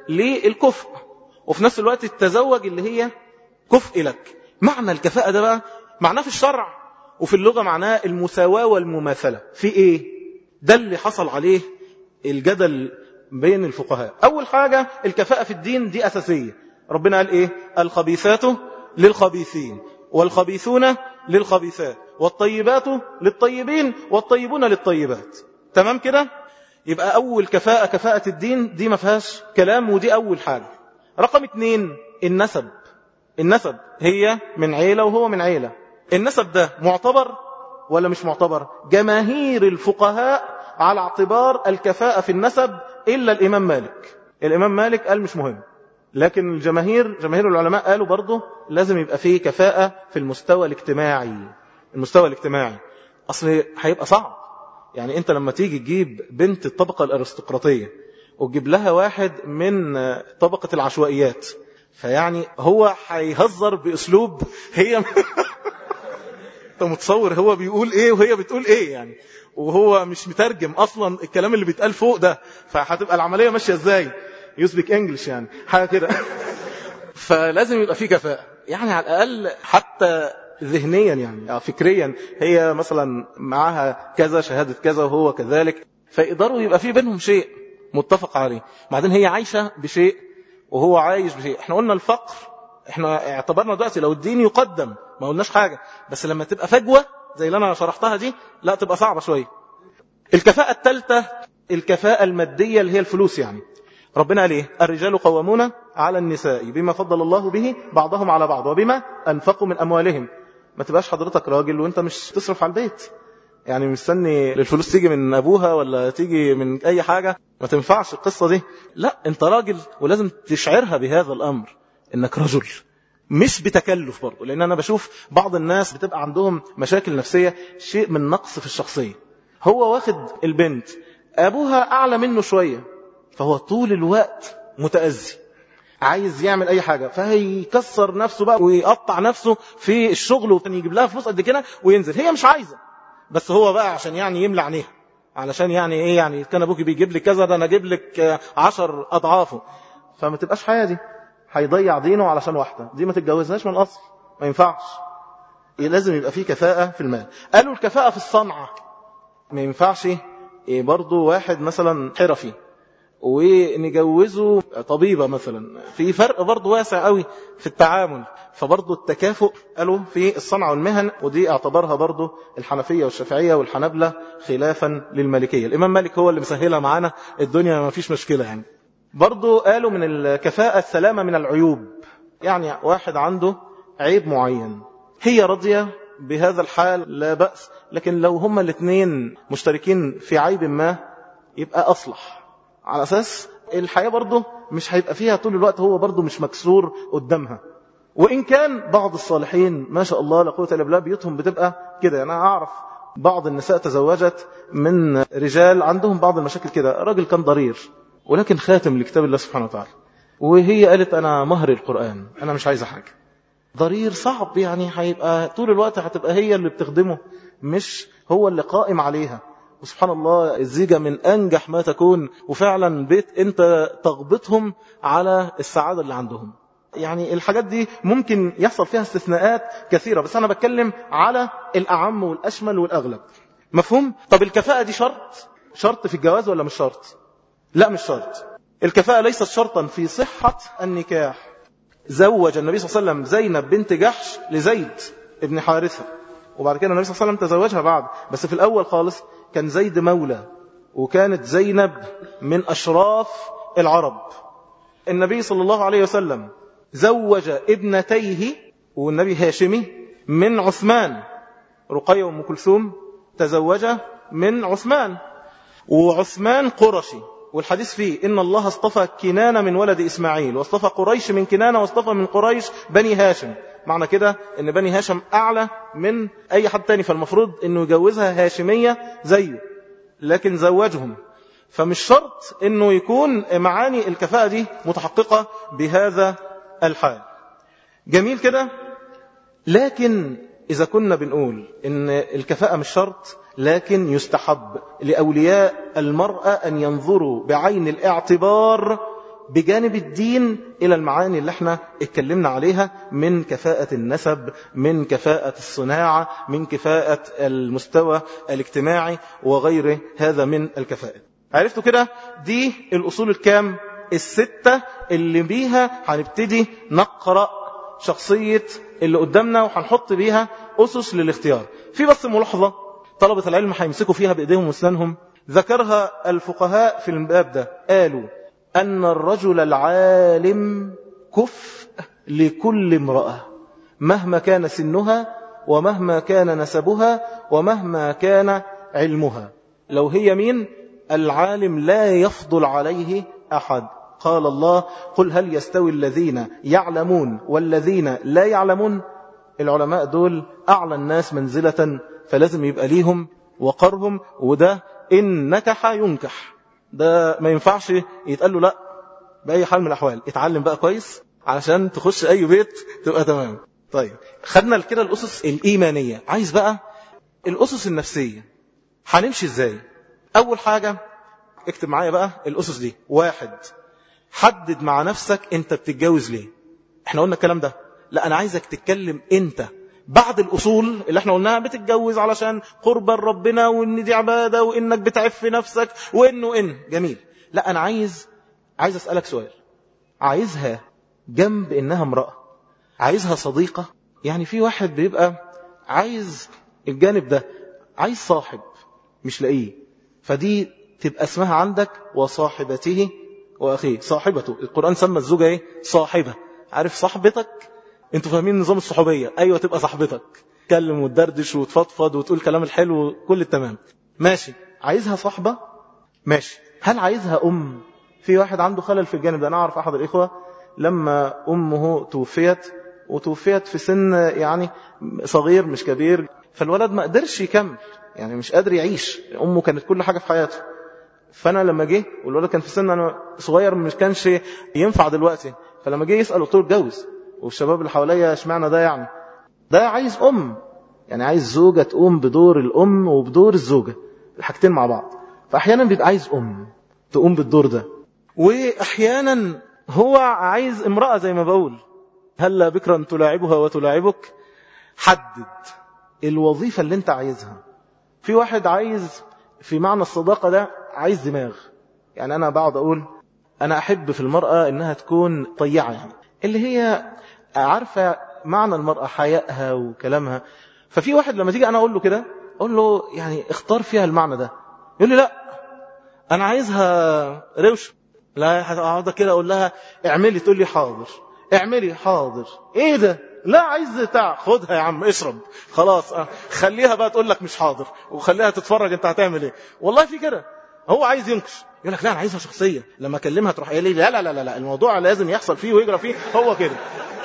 للكفء وفي نفس الوقت تتزوج اللي هي كفء لك. معنى الكفاءة ده بقى معناه في الشرع وفي اللغة معناه المساواة والمماثلة. في ايه؟ ده اللي حصل عليه الجدل بين الفقهاء. أول حاجة الكفاءة في الدين دي أساسية. ربنا قال إيه؟ الخبيثات للخبيثين والخبيثون للخبيثات والطيبات للطيبين والطيبون للطيبات. تمام كده؟ يبقى أول كفاءة كفاءة الدين دي ما فيهاش كلام، ودي أول حاجة. رقم اتنين النسب. النسب هي من عيلة وهو من عيلة. النسب ده معتبر ولا مش معتبر؟ جماهير الفقهاء على اعتبار الكفاءة في النسب إلا الإمام مالك. الإمام مالك قال مش مهم، لكن الجماهير جماهير العلماء قالوا برضه لازم يبقى فيه كفاءة في المستوى الاجتماعي. المستوى الاجتماعي أصل هيبقى صعب. يعني أنت لما تيجي تجيب بنت الطبقة الأرستقراطية وتجيب لها واحد من طبقة العشوائيات، فيعني هو هيهزر بأسلوب هي انت متصور هو بيقول ايه وهي بتقول ايه يعني، وهو مش مترجم اصلا الكلام اللي بيتقال فوق ده، فهتبقى العملية ماشية ازاي؟ يسبك انجلش يعني حاجة كده. فلازم يبقى فيه كفاءة، يعني على الاقل حتى ذهنيا يعني فكريا، هي مثلا معاها كذا شهادة كذا وهو كذلك، فيقدروا يبقى فيه بينهم شيء متفق عليه. بعدين هي عايشة بشيء وهو عايش بشيء. احنا قلنا الفقر، احنا اعتبرنا دلوقتي لو الدين يقدم ما قلناش حاجة، بس لما تبقى فجوة زي اللي انا شرحتها دي لا تبقى صعبة شوية. الكفاءة الثالثة الكفاءة المادية اللي هي الفلوس. يعني ربنا قال ايه؟ الرجال قوامون على النساء بما فضل الله به بعضهم على بعض وبما انفقوا من اموالهم. ما تبقاش حضرتك راجل وانت مش تصرف على البيت، يعني مستني الفلوس تيجي من ابوها ولا تيجي من اي حاجة، ما تنفعش القصة دي. لا، انت راجل ولازم تشعرها بهذا الامر انك رجل، مش بتكلف برضه. لان انا بشوف بعض الناس بتبقى عندهم مشاكل نفسية، شيء من نقص في الشخصية. هو واخد البنت ابوها اعلى منه شوية، فهو طول الوقت متأذي، عايز يعمل اي حاجة، فهيكسر نفسه بقى ويقطع نفسه في الشغل ويجيب لها فلوس قد كده وينزل. هي مش عايزة، بس هو بقى عشان يعني يملى عينيها، علشان يعني ايه، يعني كان ابوك بيجيب لي كذا ده انا اجيب لك عشر اضعافه. فما تبقاش حياة دي، هيضيع دينه علشان واحدة دي ما تتجوزهاش من الأصل، ما ينفعش. لازم يبقى فيه كفاءة في المال. قالوا الكفاءة في الصنعة، ما ينفعش برضو واحد مثلا حرفي ونجوزه طبيبة مثلا، في فرق برضو واسع قوي في التعامل. فبرضو التكافؤ قالوا في الصنعة والمهن، ودي اعتبرها برضو الحنفية والشافعية والحنبلة خلافا للمالكية. الإمام مالك هو اللي مسهلها معانا الدنيا، ما فيش مشكلة يعني. برضو قالوا من الكفاءة السلامة من العيوب. يعني واحد عنده عيب معين، هي راضية بهذا الحال لا بأس، لكن لو هما الاثنين مشتركين في عيب ما يبقى أصلح، على أساس الحياة برضو مش هيبقى فيها طول الوقت هو برضو مش مكسور قدامها. وإن كان بعض الصالحين ما شاء الله لا قوة إلا بالله بيوتهم بتبقى كده. أنا أعرف بعض النساء تزوجت من رجال عندهم بعض المشاكل كده، راجل كان ضرير ولكن خاتم لكتاب الله سبحانه وتعالى، وهي قالت أنا مهر القرآن، أنا مش عايزة حاجة. ضرير صعب يعني، هيبقى طول الوقت هتبقى هي اللي بتخدمه مش هو اللي قائم عليها. وسبحان الله الزيجة من أنجح ما تكون، وفعلا بيت أنت تغبطهم على السعادة اللي عندهم. يعني الحاجات دي ممكن يحصل فيها استثناءات كثيرة، بس أنا بتكلم على الأعم والأشمل والأغلب. مفهوم؟ طب الكفاءة دي شرط شرط في الجواز ولا مش شرط؟ لا مش شرط. الكفاءة ليست شرطا في صحة النكاح. زوج النبي صلى الله عليه وسلم زينب بنت جحش لزيد ابن حارثة، وبعد كده النبي صلى الله عليه وسلم تزوجها بعد، بس في الأول خالص كان زيد مولى، وكانت زينب من أشراف العرب. النبي صلى الله عليه وسلم زوج ابنتيه، والنبي هاشمي، من عثمان. رقية وأم كلثوم تزوجها من عثمان، وعثمان قرشي، والحديث فيه إن الله اصطفى كنانة من ولد إسماعيل، واصطفى قريش من كنانة، واصطفى من قريش بني هاشم. معنى كده إن بني هاشم أعلى من أي حد تاني، فالمفروض إنه يجوزها هاشمية زيه، لكن زوجهم. فمش شرط إنه يكون معاني الكفاءة دي متحققة بهذا الحال. جميل كده. لكن إذا كنا بنقول إن الكفاءة مش شرط، لكن يستحب لأولياء المرأة أن ينظروا بعين الاعتبار بجانب الدين إلى المعاني اللي احنا اتكلمنا عليها، من كفاءة النسب، من كفاءة الصناعة، من كفاءة المستوى الاجتماعي، وغير هذا من الكفاءة. عرفتوا كده؟ دي الأصول الكام؟ الستة اللي بيها هنبتدي نقرأ شخصية اللي قدامنا، وهنحط بيها أسس للاختيار. في بس ملاحظة طلبة العلم هيمسكوا فيها بإيديهم واسنانهم، ذكرها الفقهاء في الباب ده، قالوا أن الرجل العالم كفء لكل امرأة مهما كان سنها، ومهما كان نسبها، ومهما كان علمها. لو هي مين؟ العالم لا يفضل عليه أحد. قال الله: قل هل يستوي الذين يعلمون والذين لا يعلمون؟ العلماء دول أعلى الناس منزلة، فلازم يبقى ليهم وقرهم، وده إن نكح ينكح، ده ما ينفعش يتقال له لا بأي حال من الأحوال. اتعلم بقى كويس علشان تخش أي بيت تبقى تمام. طيب، خدنا كده الأسس الإيمانية، عايز بقى الأسس النفسية. هنمشي إزاي؟ أول حاجة اكتب معايا بقى الأسس دي. واحد، حدد مع نفسك انت بتتجوز ليه. احنا قلنا الكلام ده، لا انا عايزك تتكلم انت بعد الأصول اللي احنا قلناها، بتتجوز علشان قرب ربنا، وان دي عبادة، وانك بتعف نفسك، وانه ان جميل. لا انا عايز عايز اسألك سؤال، عايزها جنب انها امرأة؟ عايزها صديقة؟ يعني في واحد بيبقى عايز الجانب ده، عايز صاحب مش لاقيه، فدي تبقى اسمها عندك وصاحبته واخيه. صاحبته، القرآن سمى الزوجة ايه؟ صاحبة. عارف صاحبتك؟ انتوا فاهمين نظام الصحوبية؟ ايوه، تبقى صاحبتك، تكلم وتدردش وتفضفض وتقول كلام الحلو، كل التمام. ماشي، عايزها صاحبة؟ ماشي. هل عايزها ام؟ في واحد عنده خلل في الجانب ده. انا اعرف احد الاخوة لما امه توفيت، وتوفيت في سن يعني صغير مش كبير، فالولد ما قدرش يكمل، يعني مش قادر يعيش، امه كانت كل حاجة في حياته. فانا لما جه والولد كان في سن انا صغير، مش كانش ينفع دلوقتي، فلما جه يسأل قلت له اتجوز. والشباب اللي حواليا اشمعنى ده؟ يعني ده عايز ام، يعني عايز زوجة تقوم بدور الام وبدور الزوجة، الحاجتين مع بعض. فاحيانا بيبقى عايز ام تقوم بالدور ده، واحيانا هو عايز امرأة زي ما بقول. هلا بكرا تلاعبها وتلاعبك. حدد الوظيفة اللي انت عايزها. في واحد عايز في معنى الصداقة ده عايز دماغ، يعني انا بقعد اقول انا احب في المرأة انها تكون طيعة، يعني اللي هي عارفة معنى المرأة، حيائها وكلامها. ففي واحد لما تيجي انا اقول له كده، اقول له يعني اختار فيها المعنى ده، يقول لي لا انا عايزها روش. لا، هقعد كده اقول لها اعملي، تقول لي حاضر. اعملي حاضر. ايه ده؟ لا عايز بتاع، خدها يا عم اشرب خلاص. اه. خليها بقى تقول لك مش حاضر، وخليها تتفرج انت هتعمل ايه. والله في كده، هو عايز ينكش، يقول لك لا انا عايزها شخصيه، لما اكلمها تروح قايله لي لا لا لا لا الموضوع لازم يحصل فيه ويجرى فيه، هو كده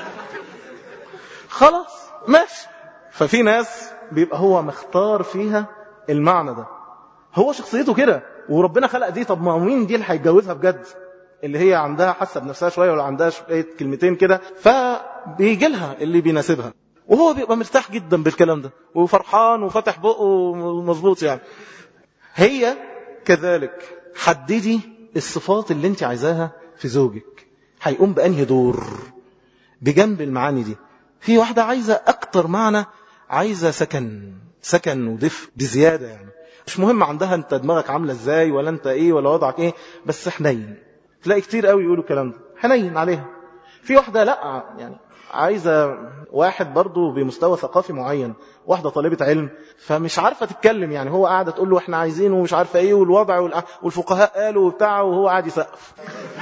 خلاص ماشي. ففي ناس بيبقى هو مختار فيها المعنى ده، هو شخصيته كده، وربنا خلق دي. طب ما مين دي اللي هيتجوزها بجد؟ اللي هي عندها حاسه بنفسها شويه، ولا عندها شويه كلمتين كده، فبيجي لها اللي بيناسبها، وهو بيبقى مرتاح جدا بالكلام ده، وفرحان وفتح بقه مظبوط. يعني هي كذلك. حددي الصفات اللي انت عايزاها في زوجك، هيقوم بأنهي دور بجنب المعاني دي. في واحدة عايزة أكتر معنى، عايزة سكن سكن ودفء بزيادة، يعني مش مهم عندها انت دماغك عاملة ازاي، ولا انت ايه، ولا وضعك ايه، بس حنين. تلاقي كتير قوي يقولوا الكلام ده، حنين عليها. في واحدة لا، يعني عايزة واحد برضو بمستوى ثقافي معين، واحدة طالبة علم فمش عارفة تتكلم، يعني هو قاعدة تقول له احنا عايزينه ومش عارفة ايه والوضع والفقهاء قالوا وبتاع وهو قاعد يسقف.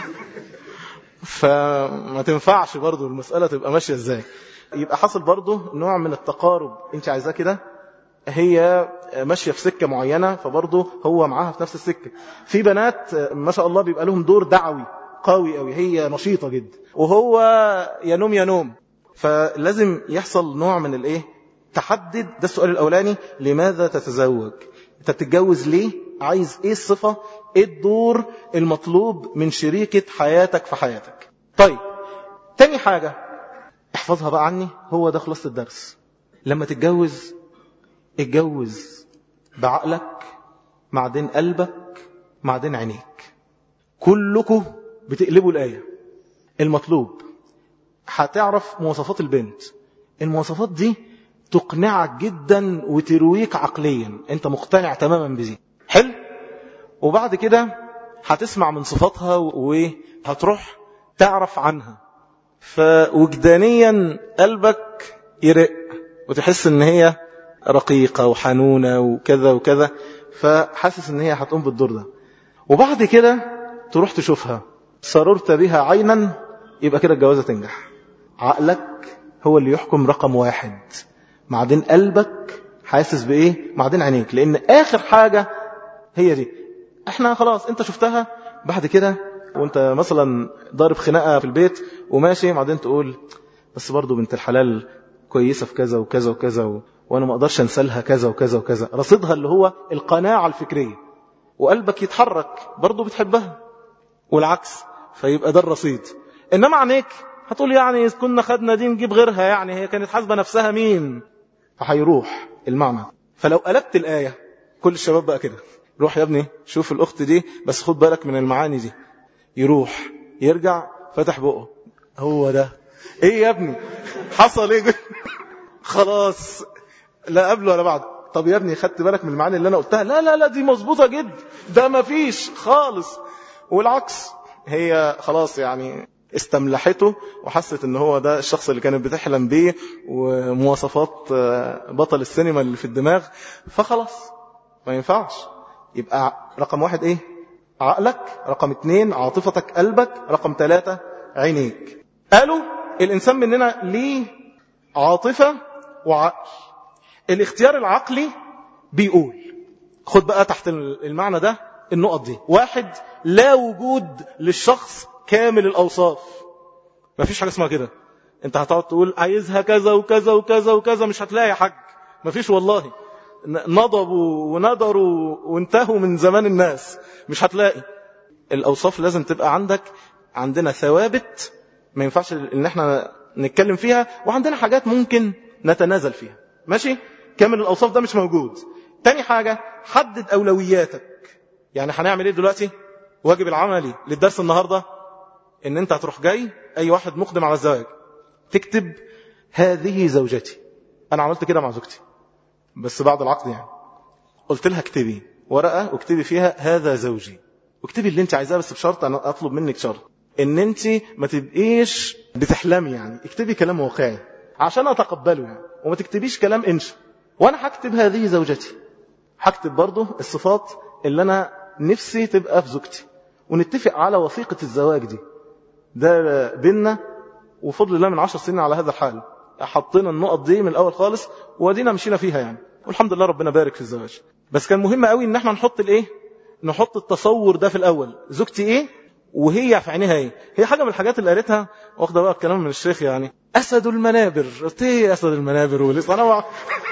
فما تنفعش برضو المسألة تبقى ماشية ازاي. يبقى حصل برضو نوع من التقارب، انت عايزاه كده، هي ماشية في سكة معينة فبرضو هو معاها في نفس السكة. في بنات ما شاء الله بيبقى لهم دور دعوي قوي قوي، هي نشيطة جدا وهو ينوم ينوم، فلازم يحصل نوع من الايه، تحدد. ده السؤال الاولاني، لماذا تتزوج؟ انت بتتجوز ليه؟ عايز ايه الصفة؟ ايه الدور المطلوب من شريكة حياتك في حياتك؟ طيب تاني حاجة احفظها بقى عني، هو ده خلاصة الدرس. لما تتجوز اتجوز بعقلك، بعدين قلبك، بعدين عينيك. كلكم بتقلبوا الآية. المطلوب هتعرف مواصفات البنت، المواصفات دي تقنعك جدا وترويك عقليا، انت مقتنع تماما بذي. حلو. وبعد كده هتسمع من صفاتها وهتروح تعرف عنها، فوجدانيا قلبك يرق وتحس ان هي رقيقة وحنونة وكذا وكذا، فحاسس ان هي هتقوم بالدور ده. وبعد كده تروح تشوفها، سررت بها عينا، يبقى كده الجوازة تنجح. عقلك هو اللي يحكم رقم واحد، بعدين قلبك حاسس بايه، بعدين عينيك، لان اخر حاجة هي دي. احنا خلاص انت شفتها، بعد كده وانت مثلا ضارب خناقة في البيت وماشي، بعدين تقول بس برضو بنت الحلال كويسة في كذا وكذا وكذا و... وانا ما اقدرش انسلها كذا وكذا وكذا. رصيدها اللي هو القناعة الفكرية، وقلبك يتحرك برضو بتحبها والعكس، فيبقى ده الرصيد. انما عينيك هتقول يعني كنا خدنا دي نجيب غيرها، يعني هي كانت حاسبة نفسها مين، فهيروح المعنى. فلو قلبت الآية، كل الشباب بقى كده، روح يا ابني شوف الأخت دي بس خد بالك من المعاني دي، يروح يرجع فتح بقه، هو ده. ايه يا ابني حصل ايه؟ خلاص لا قبله ولا بعد. طب يا ابني خدت بالك من المعاني اللي انا قلتها؟ لا لا لا دي مظبوطة جدا، ده ما فيش خالص. والعكس، هي خلاص يعني استملحته وحست ان هو ده الشخص اللي كانت بتحلم بيه ومواصفات بطل السينما اللي في الدماغ، فخلاص ما ينفعش. يبقى رقم واحد ايه؟ عقلك، رقم اتنين عاطفتك قلبك، رقم ثلاثة عينيك. قالوا الانسان مننا ليه عاطفة وعقل. الاختيار العقلي بيقول، خد بقى تحت المعنى ده النقط دي. واحد، لا وجود للشخص كامل الأوصاف، ما فيش حاجة اسمها كده. انت هتقعد تقول عايزها كذا وكذا وكذا وكذا، مش هتلاقي حاجة، ما فيش والله. نضبوا وندروا وانتهوا من زمان الناس، مش هتلاقي. الأوصاف لازم تبقى عندك، عندنا ثوابت ما ينفعش ان احنا نتكلم فيها، وعندنا حاجات ممكن نتنازل فيها. ماشي؟ كامل الأوصاف ده مش موجود. تاني حاجة، حدد أولوياتك. يعني هنعمل ايه دلوقتي؟ واجب العملي للدرس النهاردة ان انت هتروح جاي اي واحد مقدم على الزواج تكتب هذه زوجتي. انا عملت كده مع زوجتي بس بعد العقد، يعني قلت لها اكتبي ورقة واكتبي فيها هذا زوجي، واكتبي اللي انت عايزاه، بس بشرط انا اطلب منك شرط ان انت ما تبقيش بتحلمي، يعني اكتبي كلام واقعي عشان اتقبله يعني، وما تكتبيش كلام انشا. وانا هكتب هذه زوجتي، هكتب برضو الصفات اللي انا نفسي تبقى في زوجتي، ونتفق على وثيقة الزواج دي. ده بيننا، وفضل الله من عشر سنين على هذا الحال، حطينا النقط دي من الاول خالص ودينا مشينا فيها يعني، والحمد لله ربنا بارك في الزواج. بس كان مهم قوي ان احنا نحط الايه، نحط التصور ده في الاول، زوجتي ايه وهي في عينيها ايه. هي حاجة من الحاجات اللي قالتها، واخده بقى الكلام من الشيخ، يعني اسد المنابر. قلت ايه اسد المنابر ولسه انا وع...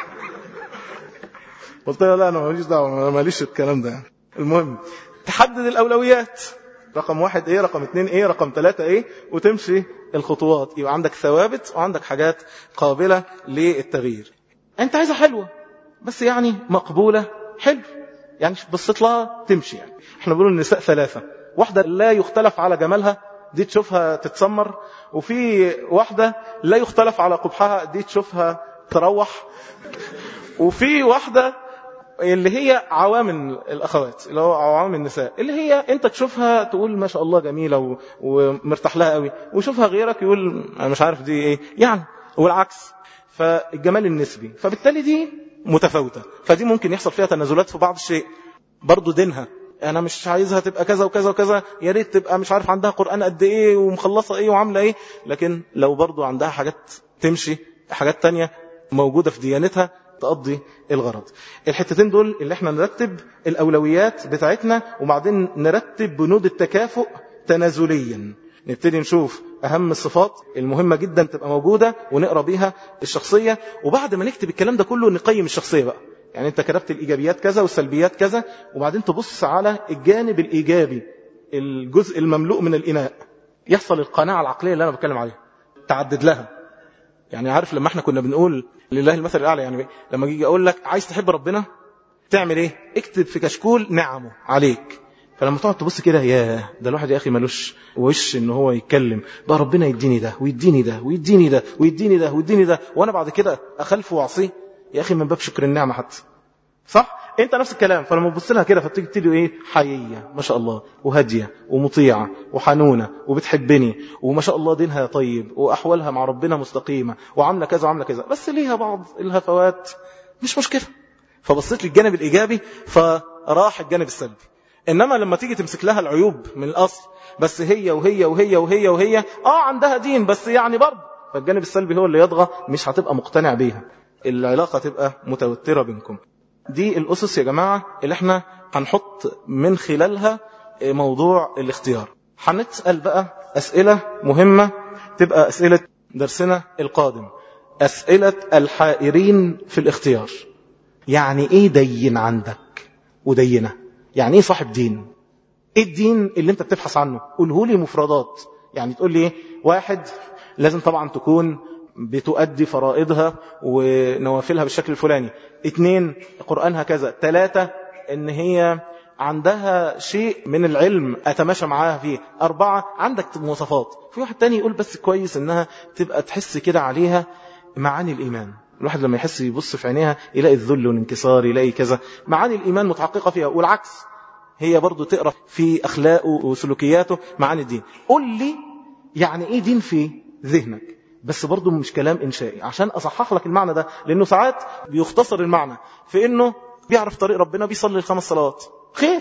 قلت له لا انا ماليش دعوه، ماليش الكلام ده يعني. المهم تحدد الاولويات، رقم واحد ايه، رقم اتنين ايه، رقم ثلاثة ايه، وتمشي الخطوات. يبقى عندك ثوابت وعندك حاجات قابلة للتغيير. انت عايزة حلوة بس يعني مقبولة، حلو يعني بصيت لها تمشي. يعني احنا بنقول النساء ثلاثة، واحدة لا يختلف على جمالها دي تشوفها تتسمر، وفي واحدة لا يختلف على قبحها دي تشوفها تروح، وفي واحدة اللي هي عوام الأخوات، اللي هو عوام النساء، اللي هي أنت تشوفها تقول ما شاء الله جميلة ومرتاح لها قوي، وشوفها غيرك يقول أنا مش عارف دي إيه يعني، والعكس. فالجمال النسبي، فبالتالي دي متفاوتة، فدي ممكن يحصل فيها تنازلات في بعض الشيء. برضو دينها أنا مش عايزها تبقى كذا وكذا وكذا، يا ريت تبقى مش عارف عندها قرآن قد إيه ومخلصة إيه وعاملة إيه، لكن لو برضو عندها حاجات تمشي، حاجات تانية موجودة في ديانتها تقضي الغرض. الحتتين دول اللي احنا نرتب الأولويات بتاعتنا، وبعدين نرتب بنود التكافؤ تنازليا. نبتدي نشوف أهم الصفات المهمة جدا تبقى موجودة ونقرأ بيها الشخصية، وبعد ما نكتب الكلام ده كله نقيم الشخصية بقى. يعني انت كتبت الإيجابيات كذا والسلبيات كذا، وبعدين تبص على الجانب الإيجابي، الجزء المملوء من الإناء، يحصل القناعة العقلية اللي أنا بتكلم عليها، تعدد لها. يعني عارف لما احنا كنا بنقول لله المثل الأعلى، يعني لما يجي أقول لك عايز تحب ربنا تعمل ايه؟ اكتب في كشكول نعمه عليك. فلما تقعد تبص كده، يا ده الواحد يا أخي ملوش وش إن هو يتكلم بقى، ربنا يديني ده ويديني ده ويديني ده ويديني ده ويديني ده، وأنا بعد كده أخلفه وأعصيه. يا أخي من باب شكر النعمة حتى، صح؟ انت نفس الكلام. فلما تبص لها كده فتيجي تدي ايه؟ حييه ما شاء الله، وهاديه ومطيعه وحنونه وبتحبني، وما شاء الله دينها طيب، واحوالها مع ربنا مستقيمه، وعامله كذا وعامله كذا، بس ليها بعض الهفوات، مش مشكله. فبصيت للجانب الايجابي فراح الجانب السلبي. انما لما تيجي تمسك لها العيوب من الاصل، بس هي وهي وهي وهي وهي اه عندها دين بس يعني برضه، فالجانب السلبي هو اللي يطغى، مش هتبقى مقتنع بيها، العلاقه تبقى متوتره بينكم. دي الأسس يا جماعة اللي احنا هنحط من خلالها موضوع الاختيار. هنسأل بقى أسئلة مهمة تبقى أسئلة درسنا القادم، أسئلة الحائرين في الاختيار. يعني ايه دين عندك ودينه؟ يعني ايه صاحب دين؟ ايه الدين اللي انت بتبحث عنه؟ قوله لي مفردات. يعني تقول لي ايه؟ واحد، لازم طبعا تكون بتؤدي فرائضها ونوافلها بالشكل الفلاني. اثنين، قرآنها كذا. ثلاثة، ان هي عندها شيء من العلم اتماشى معاها فيه. أربعة، عندك مواصفات. في واحد تاني يقول بس كويس انها تبقى تحس كده عليها معاني الإيمان. الواحد لما يحس يبص في عينيها يلاقي الذل والانكسار، يلاقي كذا معاني الإيمان متحققة فيها، والعكس هي برضو تقرأ في أخلاقه وسلوكياته معاني الدين. قل لي يعني ايه دين في ذهنك، بس برضو مش كلام إنشائي، عشان أصحح لك المعنى ده، لأنه ساعات بيختصر المعنى في إنه بيعرف طريق ربنا، بيصلي الخمس صلوات، خير،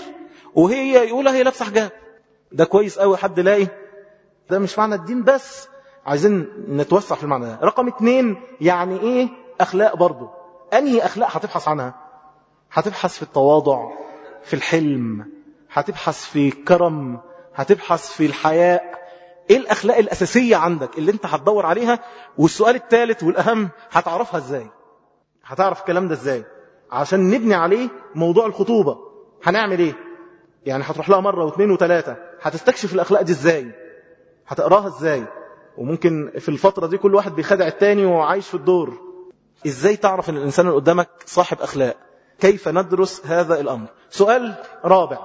وهي يقولها هي لابسه حجاب، ده كويس قوي، حد لاقي ده مش معنى الدين، بس عايزين نتوسع في المعنى ده. رقم اتنين، يعني إيه أخلاق برضو؟ أنهي أخلاق هتبحث عنها؟ هتبحث في التواضع، في الحلم، هتبحث في الكرم، هتبحث في الحياء. ايه الاخلاق الاساسية عندك اللي انت هتدور عليها؟ والسؤال الثالث والاهم، هتعرفها ازاي؟ هتعرف الكلام ده ازاي عشان نبني عليه موضوع الخطوبة؟ هنعمل ايه؟ يعني هتروح لها مرة واثنين وثلاثة، هتستكشف الاخلاق دي ازاي؟ هتقراها ازاي؟ وممكن في الفترة دي كل واحد بيخدع التاني وعايش في الدور. ازاي تعرف ان الانسان اللي قدامك صاحب اخلاق؟ كيف ندرس هذا الامر؟ سؤال رابع،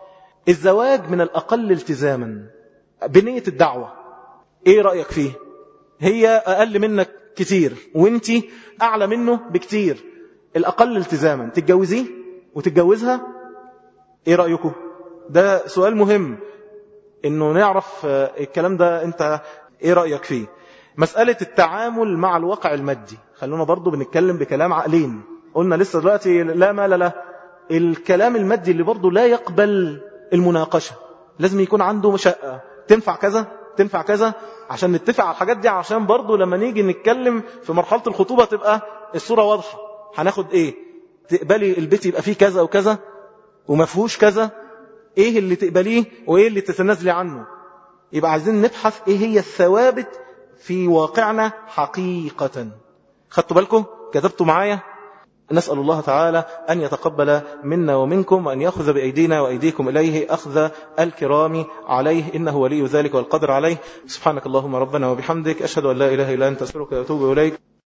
الزواج من الاقل التزاما بنية الدعوة، ايه رأيك فيه؟ هي اقل منك كتير وانتي اعلى منه بكتير، الاقل التزاما تتجوزيه وتتجوزها، ايه رأيكم؟ ده سؤال مهم انه نعرف الكلام ده، انت ايه رأيك فيه؟ مسألة التعامل مع الواقع المادي، خلونا برضو بنتكلم بكلام عقلين. قلنا لسه دلوقتي لا مال له، الكلام المادي اللي برضو لا يقبل المناقشة، لازم يكون عنده مشقة، تنفع كذا تنفع كذا، عشان نتفق على الحاجات دي، عشان برضو لما نيجي نتكلم في مرحلة الخطوبة تبقى الصورة واضحة. هناخد ايه؟ تقبلي البيت يبقى فيه كذا وكذا وما فيهوش كذا، ايه اللي تقبليه وايه اللي تتنازلي عنه؟ يبقى عايزين نبحث ايه هي الثوابت في واقعنا حقيقة. خدتوا بالكم؟ كتبتوا معايا؟ نسأل الله تعالى أن يتقبل منا ومنكم، وأن يأخذ بأيدينا وأيديكم إليه أخذ الكرام عليه، إنه ولي ذلك والقدر عليه. سبحانك اللهم ربنا وبحمدك، أشهد أن لا إله إلا أنت، أستغفرك وأتوب إليك.